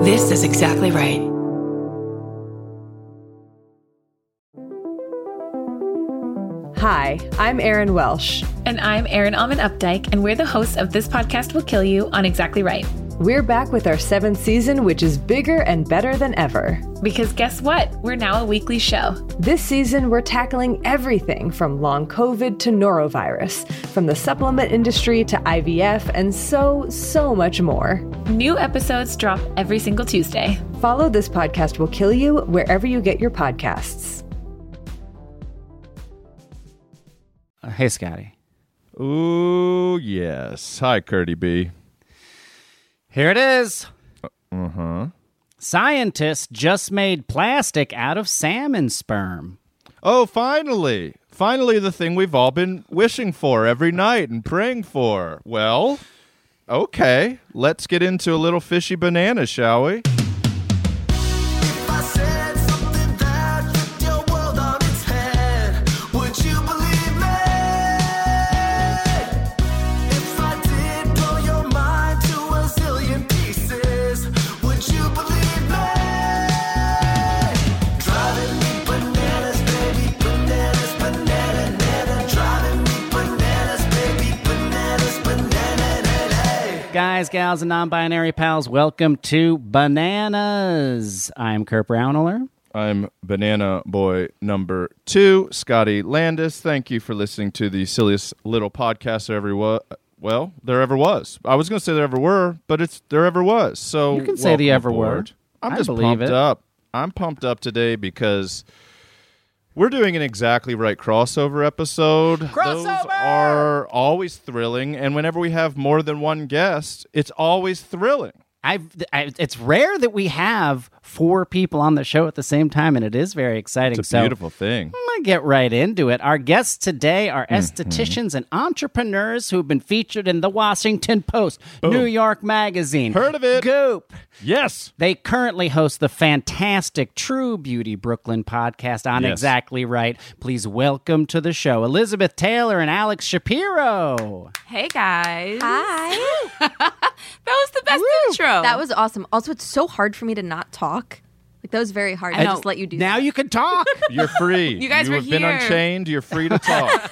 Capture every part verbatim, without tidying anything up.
This is exactly right. Hi, I'm Erin Welsh. And I'm Erin Alman Updike, and we're the hosts of This Podcast Will Kill You on Exactly Right. We're back with our seventh season, which is bigger and better than ever. Because guess what? We're now a weekly show. This season, we're tackling everything from long COVID to norovirus, from the supplement industry to I V F, and so, so much more. New episodes drop every single Tuesday. Follow This Podcast Will Kill You wherever you get your podcasts. Uh, hey, Scotty. Ooh, yes. Hi, Curdy B. Here it is. Uh-huh. Scientists just made plastic out of salmon sperm. Oh, finally. Finally, the thing we've all been wishing for every night and praying for. Well, okay. Let's get into a little fishy banana, shall we? Guys, gals, and non-binary pals, welcome to Bananas. I'm Kurt Browneler. I'm Banana Boy number two, Scotty Landis. Thank you for listening to the silliest little podcast there ever was. Well, there ever was. I was going to say there ever were, but it's there ever was. So you can say the ever aboard. were. I'm I just believe pumped it. up. I'm pumped up today because we're doing an Exactly Right crossover episode. Crossover! Those are always thrilling, and whenever we have more than one guest, it's always thrilling. I've, I, it's rare that we have four people on the show at the same time, and it is very exciting. It's a so beautiful thing. I'm going to get right into it. Our guests today are Mm-hmm. estheticians and entrepreneurs who have been featured in The Washington Post, Boom. New York Magazine, Heard of it. Goop. Yes. They currently host the fantastic True Beauty Brooklyn podcast on Yes. Exactly Right. Please welcome to the show Elizabeth Taylor and Alex Shapiro. Hey, guys. Hi. That was the best intro. That was awesome. Also, it's so hard for me to not talk. Like, that was very hard. I I know. just let you do Now that. you can talk. You're free. You guys you were have been here. unchained. You're free to talk.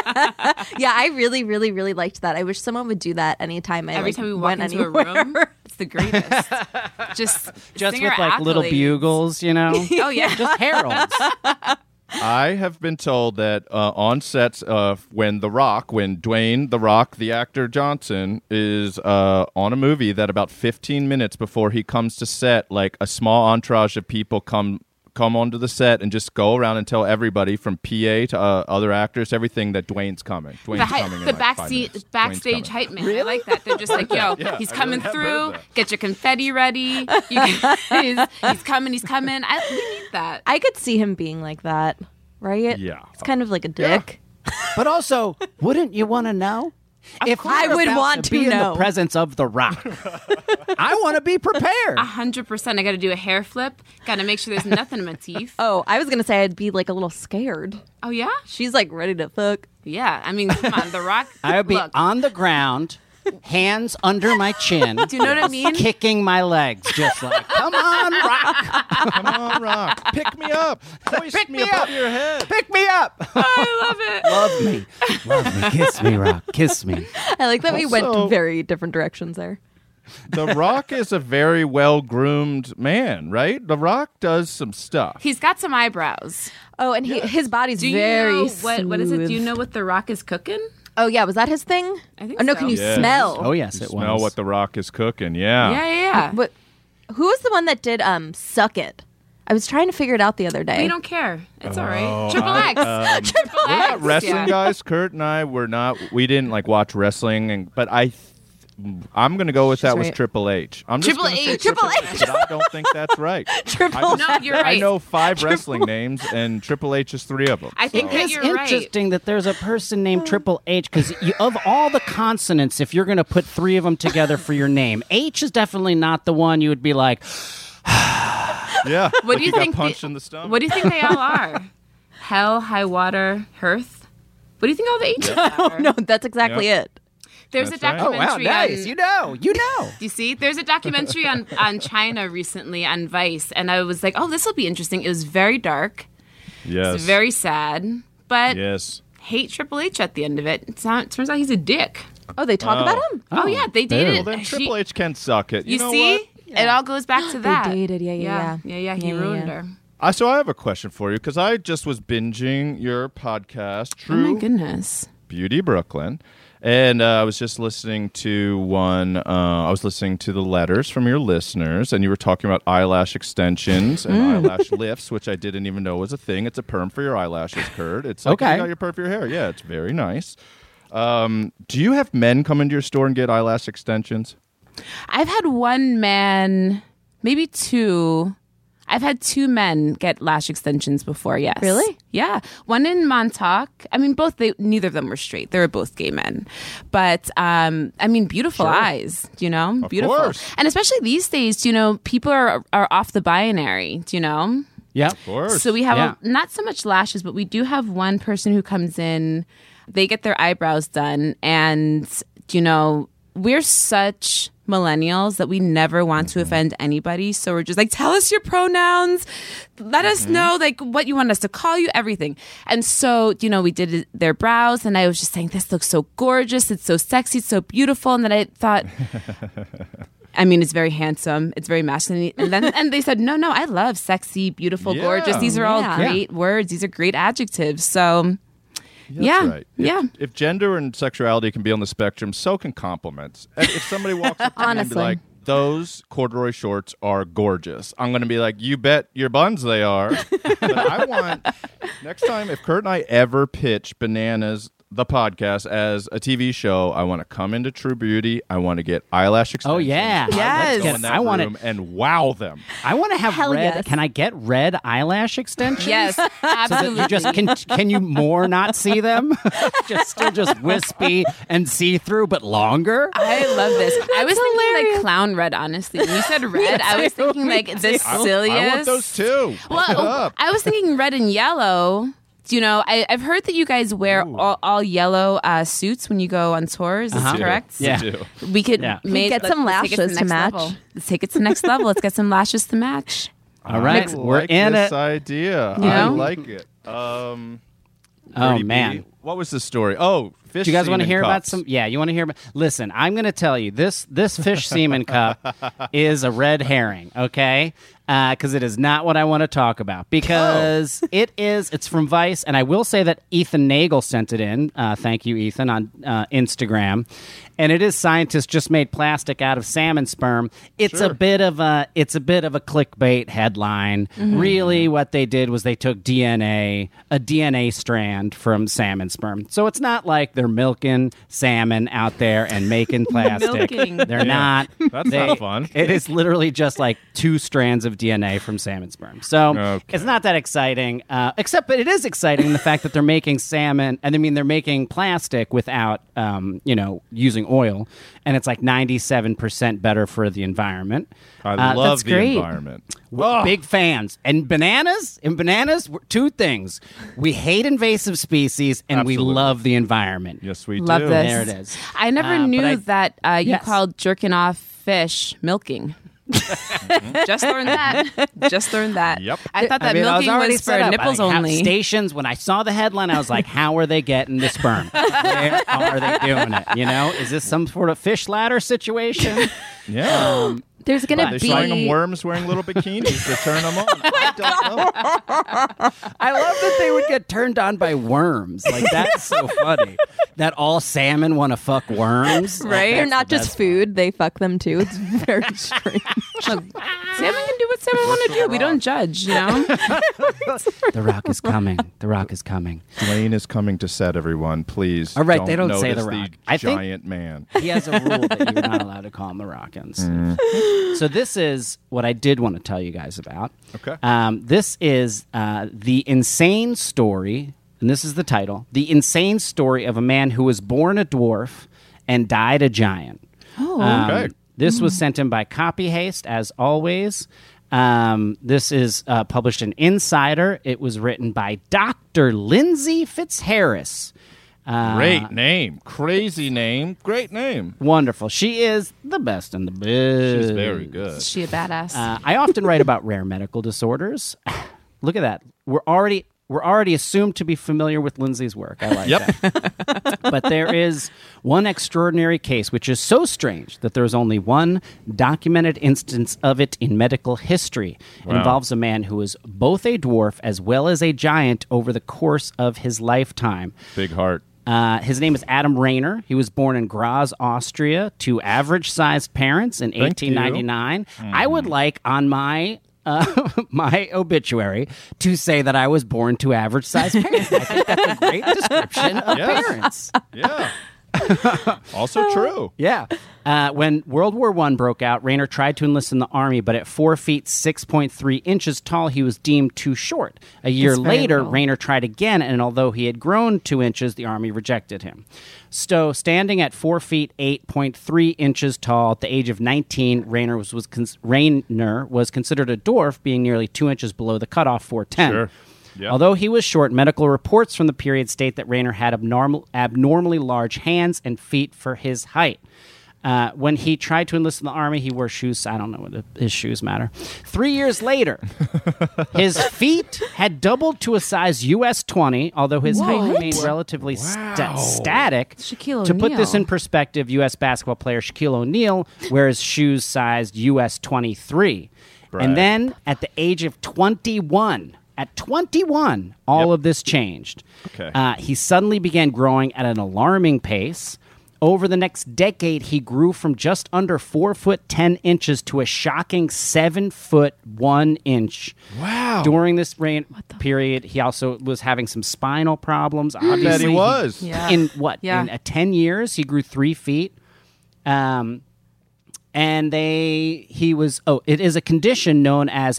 Yeah, I really, really, really liked that. I wish someone would do that anytime I Every like, time we walk went into anywhere. a room, it's the greatest. Just, Just singer with like little accolades. bugles, you know? Oh, yeah. Just heralds. I have been told that uh, on sets, uh, when The Rock, when Dwayne The Rock, the actor Johnson, is uh, on a movie, that about fifteen minutes before he comes to set, like a small entourage of people come come onto the set and just go around and tell everybody from P A to uh, other actors, everything that Dwayne's coming. Dwayne's The, hy- coming in the like five backseat, minutes. Dwayne's backstage coming. hype man. I like that. They're just like, yo, Yeah, he's I coming really have heard through. that. Get your confetti ready. You guys, he's coming. He's coming. I, we need that. I could see him being like that, right? Yeah. It's kind of like a dick. But also, wouldn't you want to know? If I we're would about want to be in know. the presence of The Rock, I want to be prepared. A hundred percent. I got to do a hair flip. Got to make sure there's nothing in my teeth. Oh, I was going to say I'd be like a little scared. Oh, yeah? She's like ready to fuck. Yeah. I mean, come on. The Rock. I would be Look, on the ground, hands under my chin. do you know what I mean? Kicking my legs, just like, come on, Rock. Come on, Rock. Pick me up. Hoist Pick me, me above up. your head. Pick me up. I love it. Love me. Love me. Kiss me, Rock. Kiss me. I like that we went Also- very different directions there. The Rock is a very well-groomed man, right? The Rock does some stuff. He's got some eyebrows. Oh, and he, his body's Do you very know what, what is it? smooth. Do you know what The Rock is cooking? Oh, yeah. Was that his thing? I think Oh, no, so. can you Yes. smell? Oh, yes, You it smell was. what The Rock is cooking, yeah. Yeah, yeah, yeah. But who was the one that did um Suck It? I was trying to figure it out the other day. We don't care. It's all Oh, right. Triple X. um, Triple We're not X. wrestling yeah. guys. Kurt and I were not. We didn't like watch wrestling, and but I. Th- I'm gonna go with that was right. Triple H. I'm just Triple gonna say H. Triple H, but I don't think that's right. Triple I just- No, you're I right. know five wrestling names, and Triple H is three of them. I think So- that It's you're right. interesting that there's a person named Triple H because of all the consonants, if you're going to put three of them together for your name, H is definitely not the one you would be like, yeah. What like do you got think? punched the- in the stomach. What do you think they all are? Hell, high water, hearth. What do you think all the H's are? No, that's exactly Yep. it. There's That's a right. Oh, wow, documentary nice. on... You know. You know. You see, there's a documentary on, on China recently on Vice, and I was like, oh, this will be interesting. It was very dark. Yes. It's very sad, but Yes. hate Triple H at the end of it. It's not, it turns out he's a dick. Oh, they talk Oh. about him? Oh, yeah, they ew. dated. Well, then She- Triple H can suck it. You, You know see? what? It all goes back to that. dated, yeah, yeah, yeah. Yeah, yeah, he Yeah, yeah, ruined yeah. her. I so I have a question for you because I just was binging your podcast, Oh, True my goodness. Beauty Brooklyn, and uh, I was just listening to one. Uh, I was listening to the letters from your listeners, and you were talking about eyelash extensions and eyelash lifts, which I didn't even know was a thing. It's a perm for your eyelashes, Kurt. It's like Okay. you got your perm for your hair. Yeah, it's very nice. Um, do you have men come into your store and get eyelash extensions? I've had one man, maybe two. I've had two men get lash extensions before, yes. Really? Yeah. One in Montauk. I mean, both, they, neither of them were straight. They were both gay men. But, um, I mean, beautiful eyes, you know? Of beautiful. course. And especially these days, you know, people are, are off the binary, do you know? Yep. Of course. So we have Yeah. a, not so much lashes, but we do have one person who comes in, they get their eyebrows done, and, you know, we're such millennials that we never want to offend anybody. So we're just like, tell us your pronouns. Let us know like what you want us to call you, everything. And so, you know, we did their brows and I was just saying, this looks so gorgeous. It's so sexy. It's so beautiful. And then I thought, I mean, it's very handsome. It's very masculine. And then and they said, no, no, I love sexy, beautiful, Yeah. gorgeous. These are all Yeah. great words. These are great adjectives. So That's yeah, right. If, yeah. If gender and sexuality can be on the spectrum, so can compliments. And if somebody walks up to me and be Honestly. like, those corduroy shorts are gorgeous, I'm going to be like, you bet your buns they are. But I want, next time, if Kurt and I ever pitch Bananas, the podcast, as a T V show, I want to come into True Beauty. I want to get eyelash extensions. Oh, yeah. I want to Yes. go in that I want room and wow them. I want to have Hell red. yes. Can I get red eyelash extensions? Yes, So that absolutely. you just can can you more not see them? just still just wispy and see through, but longer. I love this. I was thinking hilarious. like clown red, honestly. When you said red, I was thinking like the I, silliest. I want those too. Pick it Well, up. I was thinking red and yellow. You know, I, I've heard that you guys wear all, all yellow uh, suits when you go on tours. Is Uh-huh. this correct? Yeah. We do. We could Yeah. make, get let's- some let's take it lashes the to next match. level. Let's take it to the next level. Let's get some lashes to match. All right, I we're like in this it. idea. You I know? like it. Um, Oh Pretty man. Bee, what was the story? Oh, fish. Do you guys want to semen hear about cups. some? Yeah, you want to hear about? Listen, I'm going to tell you this. This fish semen cup is a red herring. Okay, because it is not what I want to talk about. Because Oh. it is. It's from Vice, and I will say that Ethan Nagel sent it in. Uh, thank you, Ethan, on uh, Instagram. And it is scientists just made plastic out of salmon sperm. It's Sure. a bit of a. It's a bit of a clickbait headline. Really, what they did was they took D N A, a D N A strand from salmon sperm. So it's not like they're milking salmon out there and making plastic. Milking. They're not. That's They- not fun. It is literally just like two strands of D N A from salmon sperm. So Okay. it's not that exciting, uh, except but it is exciting the fact that they're making salmon, and I mean they're making plastic without, um, you know, using oil, and it's like ninety-seven percent better for the environment. I Uh, love that's the great. environment. We're big fans. And bananas, in bananas, we're- two things. We hate invasive species, and we Absolutely. love the environment. Yes, we Love do. this. There it is. I never Uh, but knew I- that uh, you Yes. called jerking off fish milking. Just learned that. Just learned that. Yep. I thought that I mean, I was milking already was set for up. nipples Like, how- only. Stations, when I saw the headline, I was like, how are they getting the sperm? Where are they doing it? You know, is this some sort of fish ladder situation? Yeah. There's going Are to they be showing them worms wearing little bikinis to turn them on? I don't know. I love that they would get turned on by worms. Like, that's so funny. That all salmon want to fuck worms. Like, Right? They're that's not the just best food; they fuck them too. It's very strange. Salmon can do what salmon want to do. We don't judge, you know? The Rock is coming. The Rock is coming. Dwayne is coming to set, everyone. Please. All right, they don't say notice The Rock. The I think- giant man. He has a rule that you're not allowed to call him the Rockins. So this is what I did want to tell you guys about. Okay. Um, this is uh, the insane story, and this is the title: "The Insane Story of a Man Who Was Born a Dwarf and Died a Giant." Oh, Um, Okay. This was sent in by Copy Haste, as always. Um, this is uh, published in Insider. It was written by Doctor Lindsay Fitzharris. Uh, Great name. Crazy name. Great name. Wonderful. She is the best in the biz. She's very good. Is she a badass? Uh, I often write about rare medical disorders. Look at that. We're already we're already assumed to be familiar with Lindsay's work. I like Yep. that. But there is one extraordinary case which is so strange that there is only one documented instance of it in medical history. It Wow. involves a man who was both a dwarf as well as a giant over the course of his lifetime. Big heart. Uh, his name is Adam Rayner. He was born in Graz, Austria, to average-sized parents in Thank eighteen ninety-nine. I would like on my uh, my obituary to say that I was born to average-sized parents. I think that's a great description of Yes. parents. Yeah. Also true. Yeah. Uh, when World War One broke out, Rayner tried to enlist in the Army, but at four feet, six point three inches tall, he was deemed too short. A year That's very later, little. Rayner tried again, and although he had grown two inches, the Army rejected him. So, standing at four feet, eight point three inches tall at the age of nineteen, Rayner was, was, cons- Rayner was considered a dwarf, being nearly two inches below the cutoff four ten. Sure. Yep. Although he was short, medical reports from the period state that Rayner had abnormal, abnormally large hands and feet for his height. Uh, when he tried to enlist in the Army, he wore shoes. I don't know what his shoes matter. Three years later, his feet had doubled to a size U S twenty, although his height remained relatively sta- static. Shaquille To put this O'Neal. in perspective, U S basketball player Shaquille O'Neal wears shoes sized U S twenty-three. Brag. And then at the age of twenty-one, at twenty-one, all Yep. of this changed. Okay. Uh, he suddenly began growing at an alarming pace. Over the next decade, he grew from just under four foot ten inches to a shocking seven foot one inch. Wow. During this reign period, he also was having some spinal problems. I bet Obviously, he was. Yeah. In what? Yeah. In uh, ten years, he grew three feet. Um, and they, he was, oh, it is a condition known as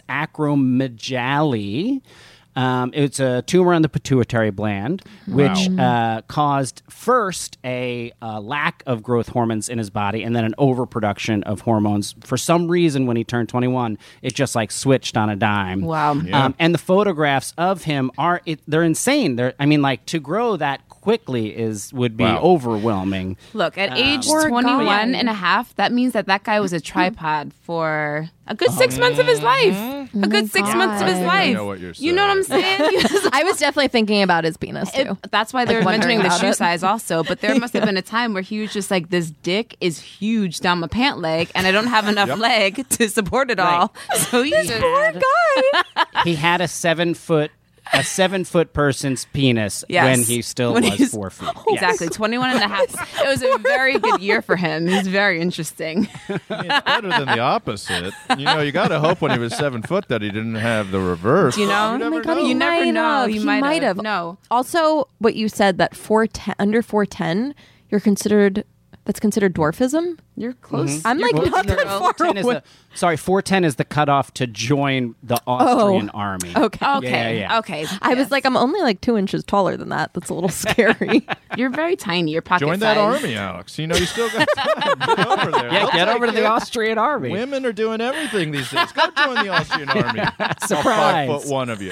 acromegaly. Um, it's a tumor on the pituitary gland, which uh, caused first a uh, lack of growth hormones in his body and then an overproduction of hormones. For some reason, when he turned twenty-one, it just like switched on a dime. Wow. Yeah. Um, and the photographs of him are, it, they're insane. They're, I mean, like to grow that quickly is would be Wow. overwhelming. Look, at age Poor twenty-one guy. and a half, that means that that guy was a tripod for a good six months of his life. A good six months of his God. life. I know what you're You know what I'm saying? I was definitely thinking about his penis too. It- that's why they Like were wondering mentioning the about shoe it. size also. But there must have been a time where he was just like, this dick is huge down my pant leg, and I don't have enough Yep. leg to support it all. So he just, Poor guy. He had a seven foot a seven foot person's penis Yes. when he still When was he's- four feet. Yes. Exactly, twenty-one and a half. It was a very good year for him. He's very interesting. It's better than the opposite. You know, you got to hope when he was seven foot that he didn't have the reverse. You know? You never Oh my God, know. you never might know. have. You He might, might have. have. No. Also, what you said that four ten under four ten, you're considered that's considered dwarfism. You're close. I'm like Well, not no, that no, far ten is away. the, sorry, four ten is the cutoff to join the Austrian army. Okay. Okay. Yeah, yeah, yeah. Okay. I Yes. was like, I'm only like two inches taller than that. That's a little scary. You're very tiny. Your pocket Join that size. army, Alex. You know, you still got time. Get over there. Yeah, They'll get take over to the you. Austrian army. Women are doing everything these days. Go join the Austrian army. All Surprise. five foot one of you.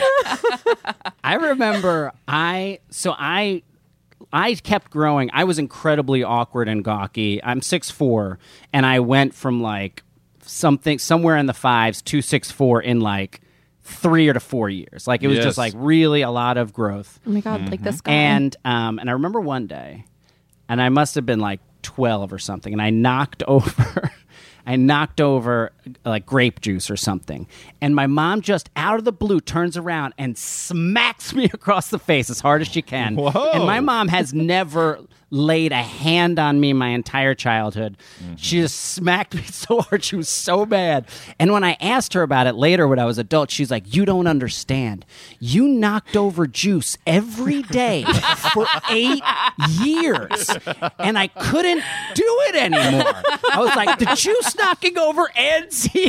I remember I so I I kept growing. I was incredibly awkward and gawky. I'm six foot four, and I went from like something somewhere in the fives to six foot four in like three or to four years. Like it was Yes. just like really a lot of growth. Oh my god, like this guy. And um, and I remember one day, and I must have been like twelve or something, and I knocked over, I knocked over like grape juice or something, and my mom just out of the blue turns around and smacks me across the face as hard as she can. Whoa. And my mom has never laid a hand on me my entire childhood. She just smacked me so hard. She was so mad. And when I asked her about it later when I was adult, she's like, you don't understand. You knocked over juice every day for eight years. And I couldn't do it anymore. I was like, the juice knocking over ends here.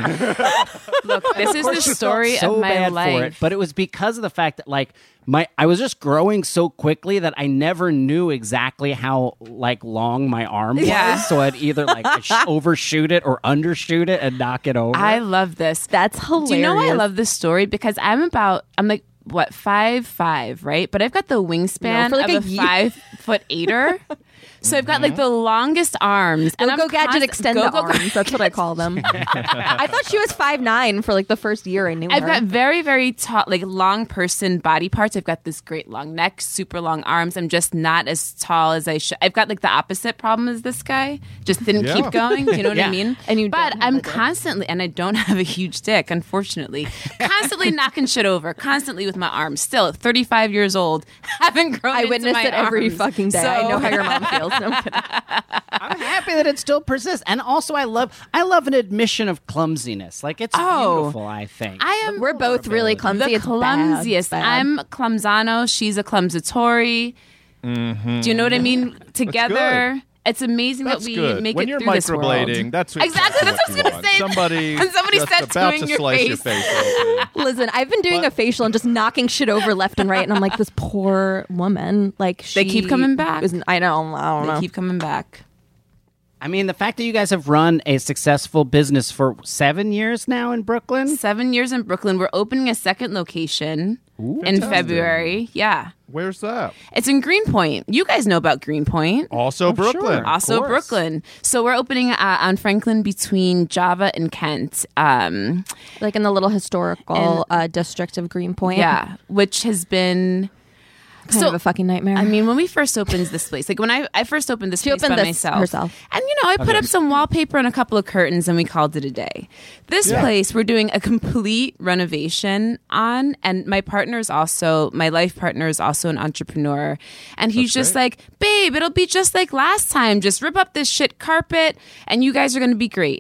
Look, this is the She felt story so of my bad life. for it, but it was because of the fact that like my I was just growing so quickly that I never knew exactly how like long my arm was. Yeah. So I'd either like sh- overshoot it or undershoot it and knock it over. I love this. That's hilarious. Do you know why I love this story? Because I'm about, I'm like, what five five, right? But I've got the wingspan No, for like of a a, ye- five foot eighter. So I've got like the longest arms. Go and I'm Go Gadget const- extend Go the Go arms. That's what I call them. I thought she was five nine for like the first year I knew I've her. got very, very tall, like long person body parts. I've got this great long neck, super long arms. I'm just not as tall as I should. I've got like the opposite problem as this guy. Just didn't Yeah. keep going. Do you know what Yeah. I mean? And you but don't have I'm a dick. constantly, and I don't have a huge dick, unfortunately. Constantly knocking shit over. Constantly with my arms. Still, thirty-five years old, haven't grown. I into witness my it every arms. fucking day. So, I know how your mom feels. No, I'm kidding. I'm happy that it still persists, and also I love I love an admission of clumsiness. Like it's Oh. beautiful. I think I am. We're both really clumsy. the It's bad. clumsiest. Bad. I'm clumsano. She's a clumsatori. Mm-hmm. Do you know what I mean? Together, it's amazing That's that we good. make when it you're through this world. microblading, that's Exactly, that's what I was you gonna want. say. Somebody, When somebody just starts about doing to your slice your face. face open. Listen, I've been doing But- a facial and just knocking shit over left and right, and I'm like, this poor woman. Like she They keep coming back. was- I know. I don't They know. keep coming back. I mean, the fact that you guys have run a successful business for seven years now in Brooklyn. Seven years in Brooklyn. We're opening a second location in Fantastic. February. Yeah. Where's that? It's in Greenpoint. You guys know about Greenpoint. Also Brooklyn. sure. Also course. Brooklyn. So we're opening uh, on Franklin between Java and Kent. Um, Like in the little historical And- uh, district of Greenpoint. yeah, which has been kind so of a fucking nightmare. I mean, when we first opened this place, like when I, I first opened this She place opened by this myself, herself. and you know, I put up some wallpaper and a couple of curtains, and we called it a day. This Yeah. place, we're doing a complete renovation on, and my partner is also my life partner is also an entrepreneur, and he's That's just great. like, babe, it'll be just like last time. Just rip up this shit carpet, and you guys are going to be great.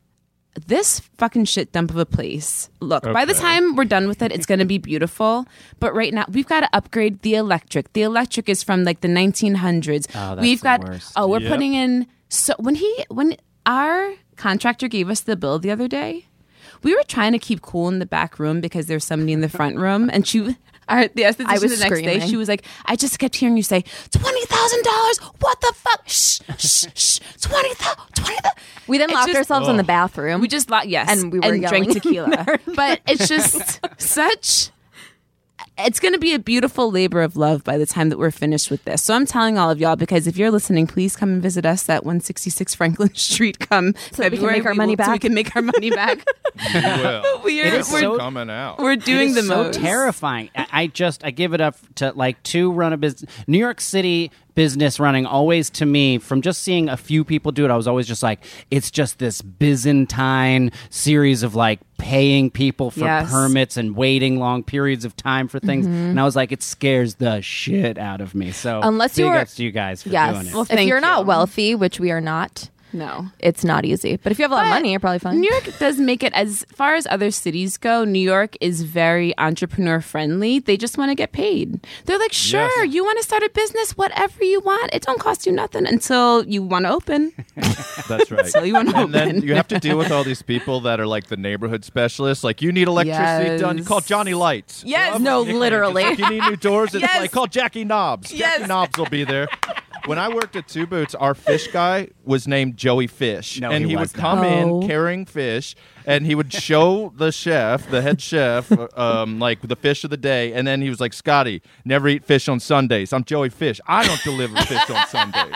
This fucking shit dump of a place. Look, by the Okay. time we're done with it, it's going to be beautiful. But right now, we've got to upgrade the electric. The electric is from like the nineteen hundreds. Oh, that's we've the got. worst. Oh, we're Yep. putting in. So when he when our contractor gave us the bill the other day, we were trying to keep cool in the back room because there's somebody in the front room, and she. Our, the esthetician I was the next day, screaming. she was like, I just kept hearing you say, twenty thousand dollars? What the fuck? Shh, shh, shh. twenty thousand dollars? we then It locked just- ourselves in the bathroom. We just locked, yes, And we were drank yelling. tequila. But it's just such. It's going to be a beautiful labor of love by the time that we're finished with this. So I'm telling all of y'all, because if you're listening, please come and visit us at one sixty-six Franklin Street. Come So that we can February. make our money will- So we back. can make our money back. You will. we are, It is we're, so- coming out. we're doing It the is so most. terrifying. I, I just I give it up to like to run a business. New York City business running always to me from just seeing a few people do it. I was always just like, it's just this Byzantine series of like paying people for Yes. permits and waiting long periods of time for things. And I was like, it scares the shit out of me. So Unless big you are- ups to you guys for yes. doing it. Well, if thank you're not you. wealthy, which we are not, No. it's not easy. But if you have a lot of But money, you're probably fine. New York does make it, as far as other cities go, New York is very entrepreneur friendly. They just want to get paid. They're like, sure, Yes. you want to start a business, whatever you want. It don't cost you nothing until you want to open. That's right. So you want to and then open. you have to deal with all these people that are like the neighborhood specialists. Like, you need electricity Yes. done. You call Johnny Lights. Yes. You No, It's literally. like, you need new doors. It's Yes. like, call Jackie Knobs. Yes. Jackie Knobs will be there. When I worked at Two Boots, our fish guy was named Joey Fish. No, and he he, would was not. come Oh. in carrying fish, and he would show the chef, the head chef, um, like the fish of the day. And then he was like, Scotty, never eat fish on Sundays. I'm Joey Fish. I don't deliver fish on Sundays.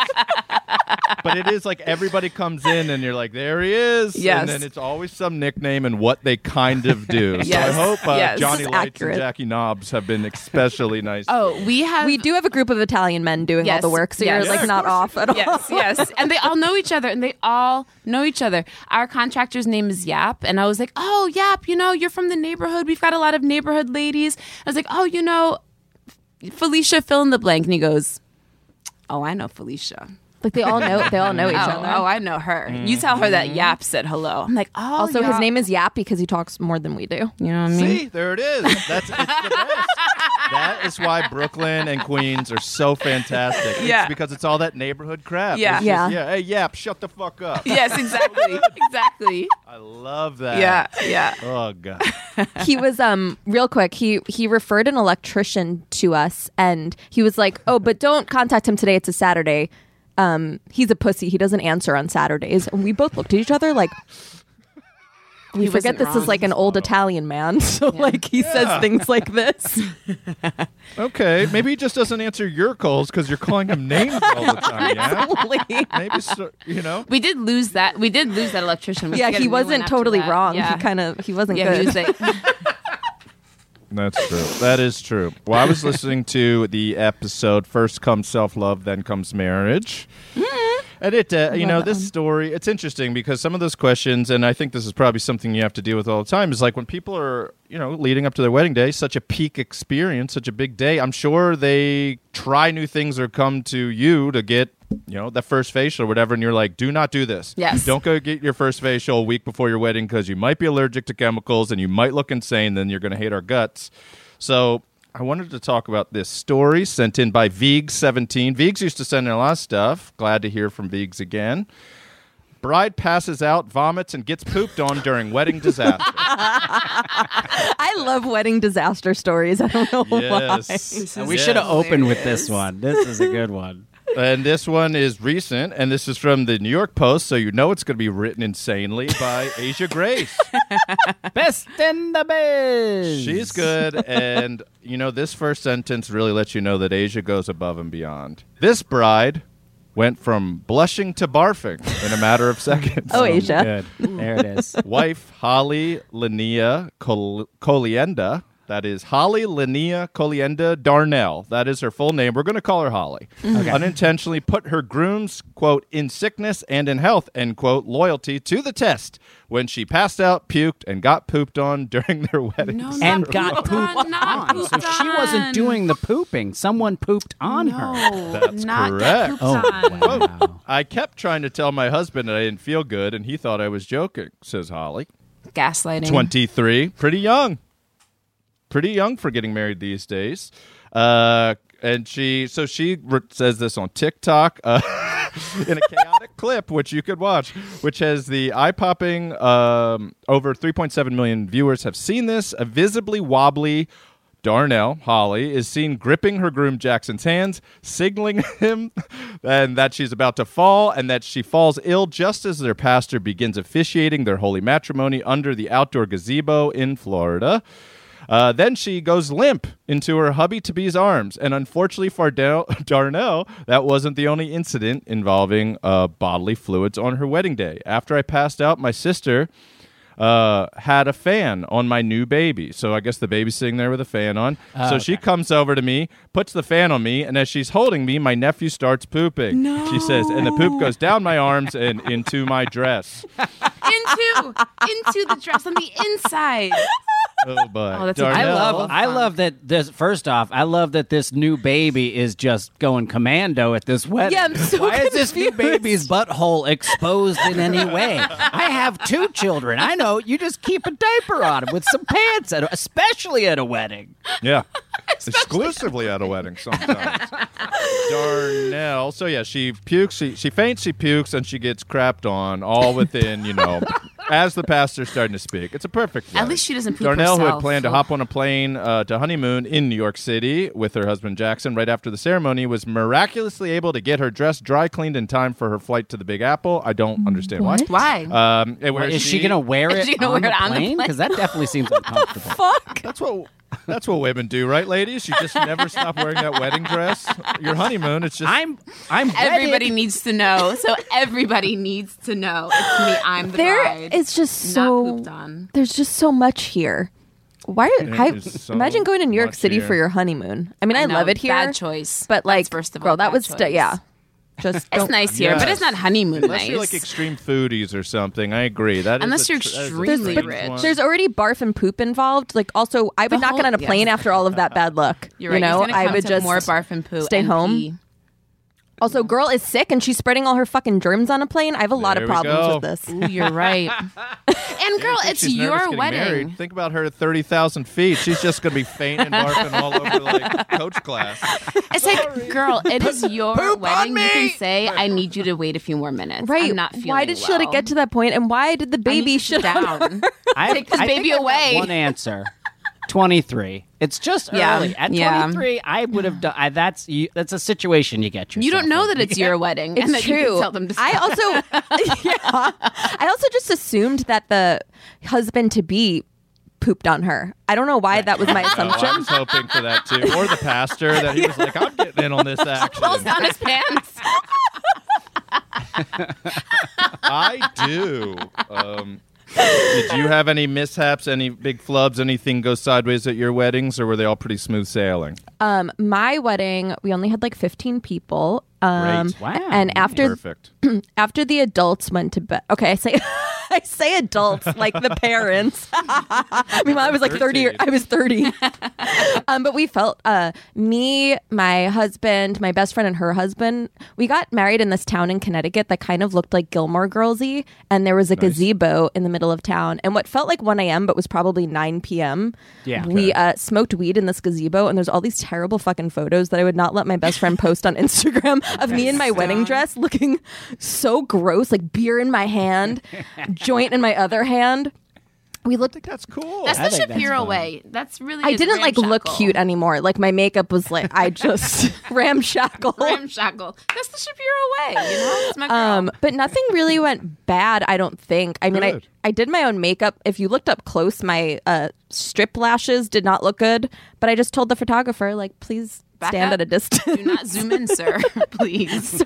But it is like everybody comes in and you're like, there he is. Yes. And then it's always some nickname and what they kind of do. So Yes. I hope uh, Yes. Johnny This is Lights accurate. and Jackie Knobs have been especially nice. Oh, we have. we do have a group of Italian men doing Yes, all the work, so yes. you're Yeah, like of not course off at all. Yes, yes. And they all know each other, and they all know each other. Our contractor's name is Yap, and I was like, oh, Yap, you know, you're from the neighborhood. We've got a lot of neighborhood ladies. I was like, oh, you know, Felicia, fill in the blank. And he goes, oh, I know Felicia. Like they all know, they all know each Oh, other. oh, I know her. You tell her that Yap said hello. I'm like, oh, also, his Yap. name is Yap because he talks more than we do. You know what I mean? See, there it is. That's it's the best. That is why Brooklyn and Queens are so fantastic. Yeah. It's because it's all that neighborhood crap. Yeah. It's Yeah. just, yeah. Hey, Yap, shut the fuck up. Yes, exactly, exactly. I love that. Yeah, yeah. Oh god. He was um real quick. He he referred an electrician to us, and he was like, "Oh, but don't contact him today. It's a Saturday. Um, he's a pussy. He doesn't answer on Saturdays." And we both looked at each other like, we He forget wasn't this wrong. is like an old Italian man, so like he says things like this. Okay, maybe he just doesn't answer your calls because you're calling him names all the time. Yeah, Totally. maybe so, you know. We did lose that. We did lose that electrician. We Yeah, should get a he new one wasn't after totally that. wrong. Yeah. He kind of he wasn't yeah, good. he was like, That's true. That is true. Well, I was listening to the episode "First Comes Self Love, Then Comes Marriage." And it, uh, you know, this story, it's interesting because some of those questions, and I think this is probably something you have to deal with all the time, is like when people are, you know, leading up to their wedding day, such a peak experience, such a big day, I'm sure they try new things or come to you to get, you know, the first facial or whatever, and you're like, do not do this. Yes. Don't go get your first facial a week before your wedding because you might be allergic to chemicals and you might look insane, then you're going to hate our guts. So I wanted to talk about this story sent in by Veegs seventeen. Veegs used to send in a lot of stuff. Glad to hear from Veegs again. Bride passes out, vomits, and gets pooped on during wedding disaster. I love wedding disaster stories. I don't know Yes. why. We Yes. should have opened with this one. This is a good one. And this one is recent, and this is from the New York Post, so you know it's going to be written insanely by Asia Grace. Best in the biz. She's good, and you know this first sentence really lets you know that Asia goes above and beyond. This bride went from blushing to barfing in a matter of seconds. Oh, Asia. Good. There it is. Wife Holly Linnea Col- Colienda. That is Holly Linnea Colienda Darnell. That is her full name. We're going to call her Holly. Okay. Unintentionally put her groom's, quote, in sickness and in health, end quote, loyalty to the test when she passed out, puked, and got pooped on during their wedding. no, not And got pooped pooped on, not on. So pooped she wasn't on. doing the pooping. Someone pooped on her. No, That's not correct. Get pooped Oh, on. wow. I kept trying to tell my husband that I didn't feel good, and he thought I was joking, says Holly. Gaslighting. twenty-three. Pretty young. Pretty young for getting married these days. Uh, and she, so she re- says this on TikTok uh, in a chaotic clip, which you could watch, which has the eye-popping, um, over three point seven million viewers have seen this. A visibly wobbly Darnell, Holly, is seen gripping her groom Jackson's hands, signaling him and that she's about to fall and that she falls ill just as their pastor begins officiating their holy matrimony under the outdoor gazebo in Florida. Uh, then she goes limp into her hubby-to-be's arms. And unfortunately for Dar- Darnell, that wasn't the only incident involving uh, bodily fluids on her wedding day. After I passed out, my sister uh, had a fan on my new baby. So I guess the baby's sitting there with a fan on. Oh, so she okay. comes over to me, puts the fan on me, and as she's holding me, my nephew starts pooping. No. She says, and the poop goes down my arms and into my dress. into into the dress on the inside. Oh, boy. Oh, that's a- I Darnell, love. I love that. This first off, I love that this new baby is just going commando at this wedding. Yeah, I'm so Why is this new confused. baby's butthole exposed in any way? I have two children. I know. You just keep a diaper on him with some pants, at, especially at a wedding. Yeah. Exclusively at a wedding sometimes. Darnell. So, yeah, she pukes, she, she faints, she pukes, and she gets crapped on all within, you know, as the pastor's starting to speak. It's a perfect wedding. At least she doesn't poop Darnell, who had herself. planned to hop on a plane uh, to honeymoon in New York City with her husband Jackson right after the ceremony, was miraculously able to get her dress dry cleaned in time for her flight to the Big Apple. I don't understand why. Why? Um, and where Is she, going to wear Is it she gonna on, wear the it on the plane? plane? Because that definitely seems uncomfortable. Fuck. That's what that's what women do, right, ladies? You just never stop wearing that wedding dress. Your honeymoon, it's just I'm. I'm. Everybody wedded. needs to know. So everybody needs to know. It's me. I'm the There bride. is just not so pooped on. there's just so much here. Why? There I, is so imagine going to New York much City here. for your honeymoon. I mean, I, I know, love it here. bad choice. But like, That's first of girl, all, that bad was st- choice. yeah. Just It's don't- nice here, but Yes. it's not honeymoon unless nice. you're like extreme foodies or something. I agree. That is Unless a you're tr- that is a extremely strange rich. one. There's already barf and poop involved. Like, also, I would The not whole- get on a plane yes. after all of that bad luck. You're you right. know, He's gonna I come would to just more barf and poo. stay and home. pee. Also, girl is sick and she's spreading all her fucking germs on a plane. I have a lot There of we problems go. with this. Ooh, you're right. And girl, You think it's she's nervous your getting wedding. married? Think about her at thirty thousand feet. She's just going to be fainting, barfing all over like coach class. It's like, girl, it is your Poop on wedding. You me! can say, I need you to wait a few more minutes. Right? I'm not feeling why did she let it well. get to that point? And why did the I need baby to sit shit on down? I, Take this I baby think I've got away. One answer. twenty-three. It's just Yeah. early. At Yeah. twenty-three, I would have done. I, that's you, that's a situation you get yourself. You don't know in. that it's your wedding. It's and that true. You can tell them to I also, yeah, I also just assumed that the husband to be pooped on her. I don't know why that was my Oh, assumption. I was hoping for that too. Or the pastor that he was like, I'm getting in on this action. pulls down his pants. I do. Um, did you have any mishaps, any big flubs, anything go sideways at your weddings, or were they all pretty smooth sailing? Um, my wedding, we only had like fifteen people. Um, Great. Wow. And after Perfect. after the adults went to bed, okay, I say I say adults like the parents. I mean, I was like thirty. Or, I was thirty. um, but we felt uh, me, my husband, my best friend, and her husband. We got married in this town in Connecticut that kind of looked like Gilmore Girls-y, and there was a gazebo in the middle of town. And what felt like one a.m. but was probably nine p.m. Yeah. we Okay. uh, smoked weed in this gazebo, and there's all these terrible fucking photos that I would not let my best friend post on Instagram of me in my wedding dress looking so gross, like beer in my hand, joint in my other hand. We I looked. think that's cool. That's I the think that's Shapiro fun. way. That's really. I is didn't like look ramshackle. cute anymore. Like my makeup was like I just ramshackle. Ramshackle. That's the Shapiro way. You know, it's my girl. Um, but nothing really went bad. I don't think. I mean, I Good. I did my own makeup. If you looked up close, my uh, strip lashes did not look good. But I just told the photographer, like, please Back stand up. at a distance. Do not zoom in, sir. Please.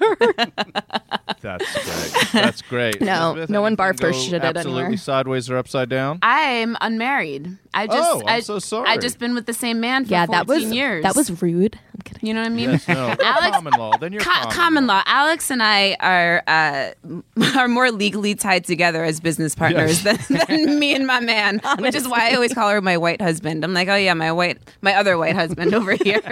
That's great. That's great. No, Elizabeth, no one anything barfed or go shitted absolutely anywhere. sideways or upside down? I'm unmarried. I just. Oh, I'm I, so sorry. I just been with the same man for Yeah, fourteen that was years. that was rude. I'm kidding. You know what I mean? Yes, no. Alex- common law. Then you're Co- common, common law. Alex and I are uh, are more legally tied together as business partners than, than me and my man, which is why I always call her my white husband. I'm like, oh yeah, my white, my other white husband over here.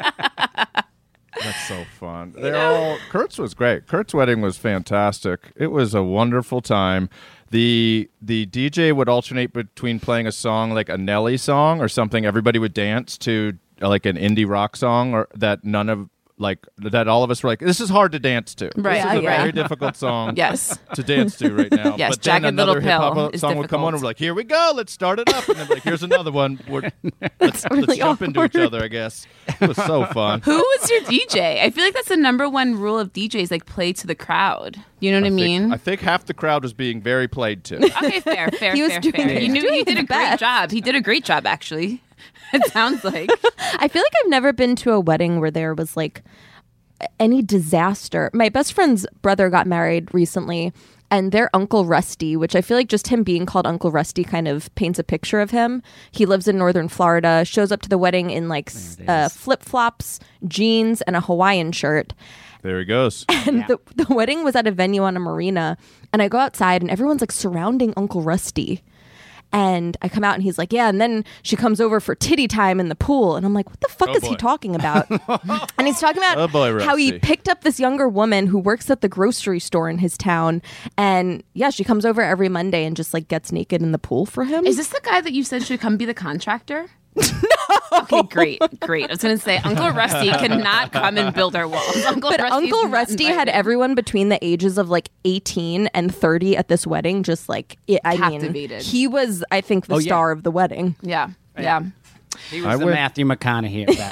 That's so fun. They're all. Kurt's was great. Kurt's wedding was fantastic. It was a wonderful time. The the D J would alternate between playing a song like a Nelly song or something everybody would dance to, like an indie rock song, or that none of like that all of us were like, this is hard to dance to. Right, This is a yeah. very difficult song. Yes. To dance to right now. Yes, but then Jagged Little another hip hop Pill is song would come on difficult. and we're like, here we go, let's start it up. And then like, here's another one. We're, let's really let's jump into each awkward. other, I guess. It was so fun. Who was your D J? I feel like that's the number one rule of D Js, like play to the crowd. You know what I, think- mean? I think half the crowd was being very played to. Okay, fair, fair, He was fair, doing- fair. he You was knew he doing did a his great best. job. He did a great job, actually. It sounds like. I feel like I've never been to a wedding where there was like any disaster. My best friend's brother got married recently, and their Uncle Rusty, which I feel like just him being called Uncle Rusty kind of paints a picture of him. He lives in northern Florida, shows up to the wedding in like s- uh, flip flops, jeans, and a Hawaiian shirt. There he goes. And the, the wedding was at a venue on a marina, and I go outside and everyone's like surrounding Uncle Rusty. And I come out and he's like, yeah. And then she comes over for titty time in the pool. And I'm like, what the fuck Oh, is boy. he talking about? And he's talking about Oh, boy, how he Rusty. picked up this younger woman who works at the grocery store in his town. And yeah, she comes over every Monday and just like gets naked in the pool for him. Is this the guy that you said should come be the contractor? No. Okay, great, great. I was going to say Uncle Rusty cannot come and build our walls. Uncle But Rusty's Uncle not Rusty had invited. everyone between the ages of like eighteen and thirty at this wedding. Just like, it, I mean, Captivated. he was, I think, the Oh, yeah. star of the wedding. Yeah, yeah. He was I the went- Matthew McConaughey of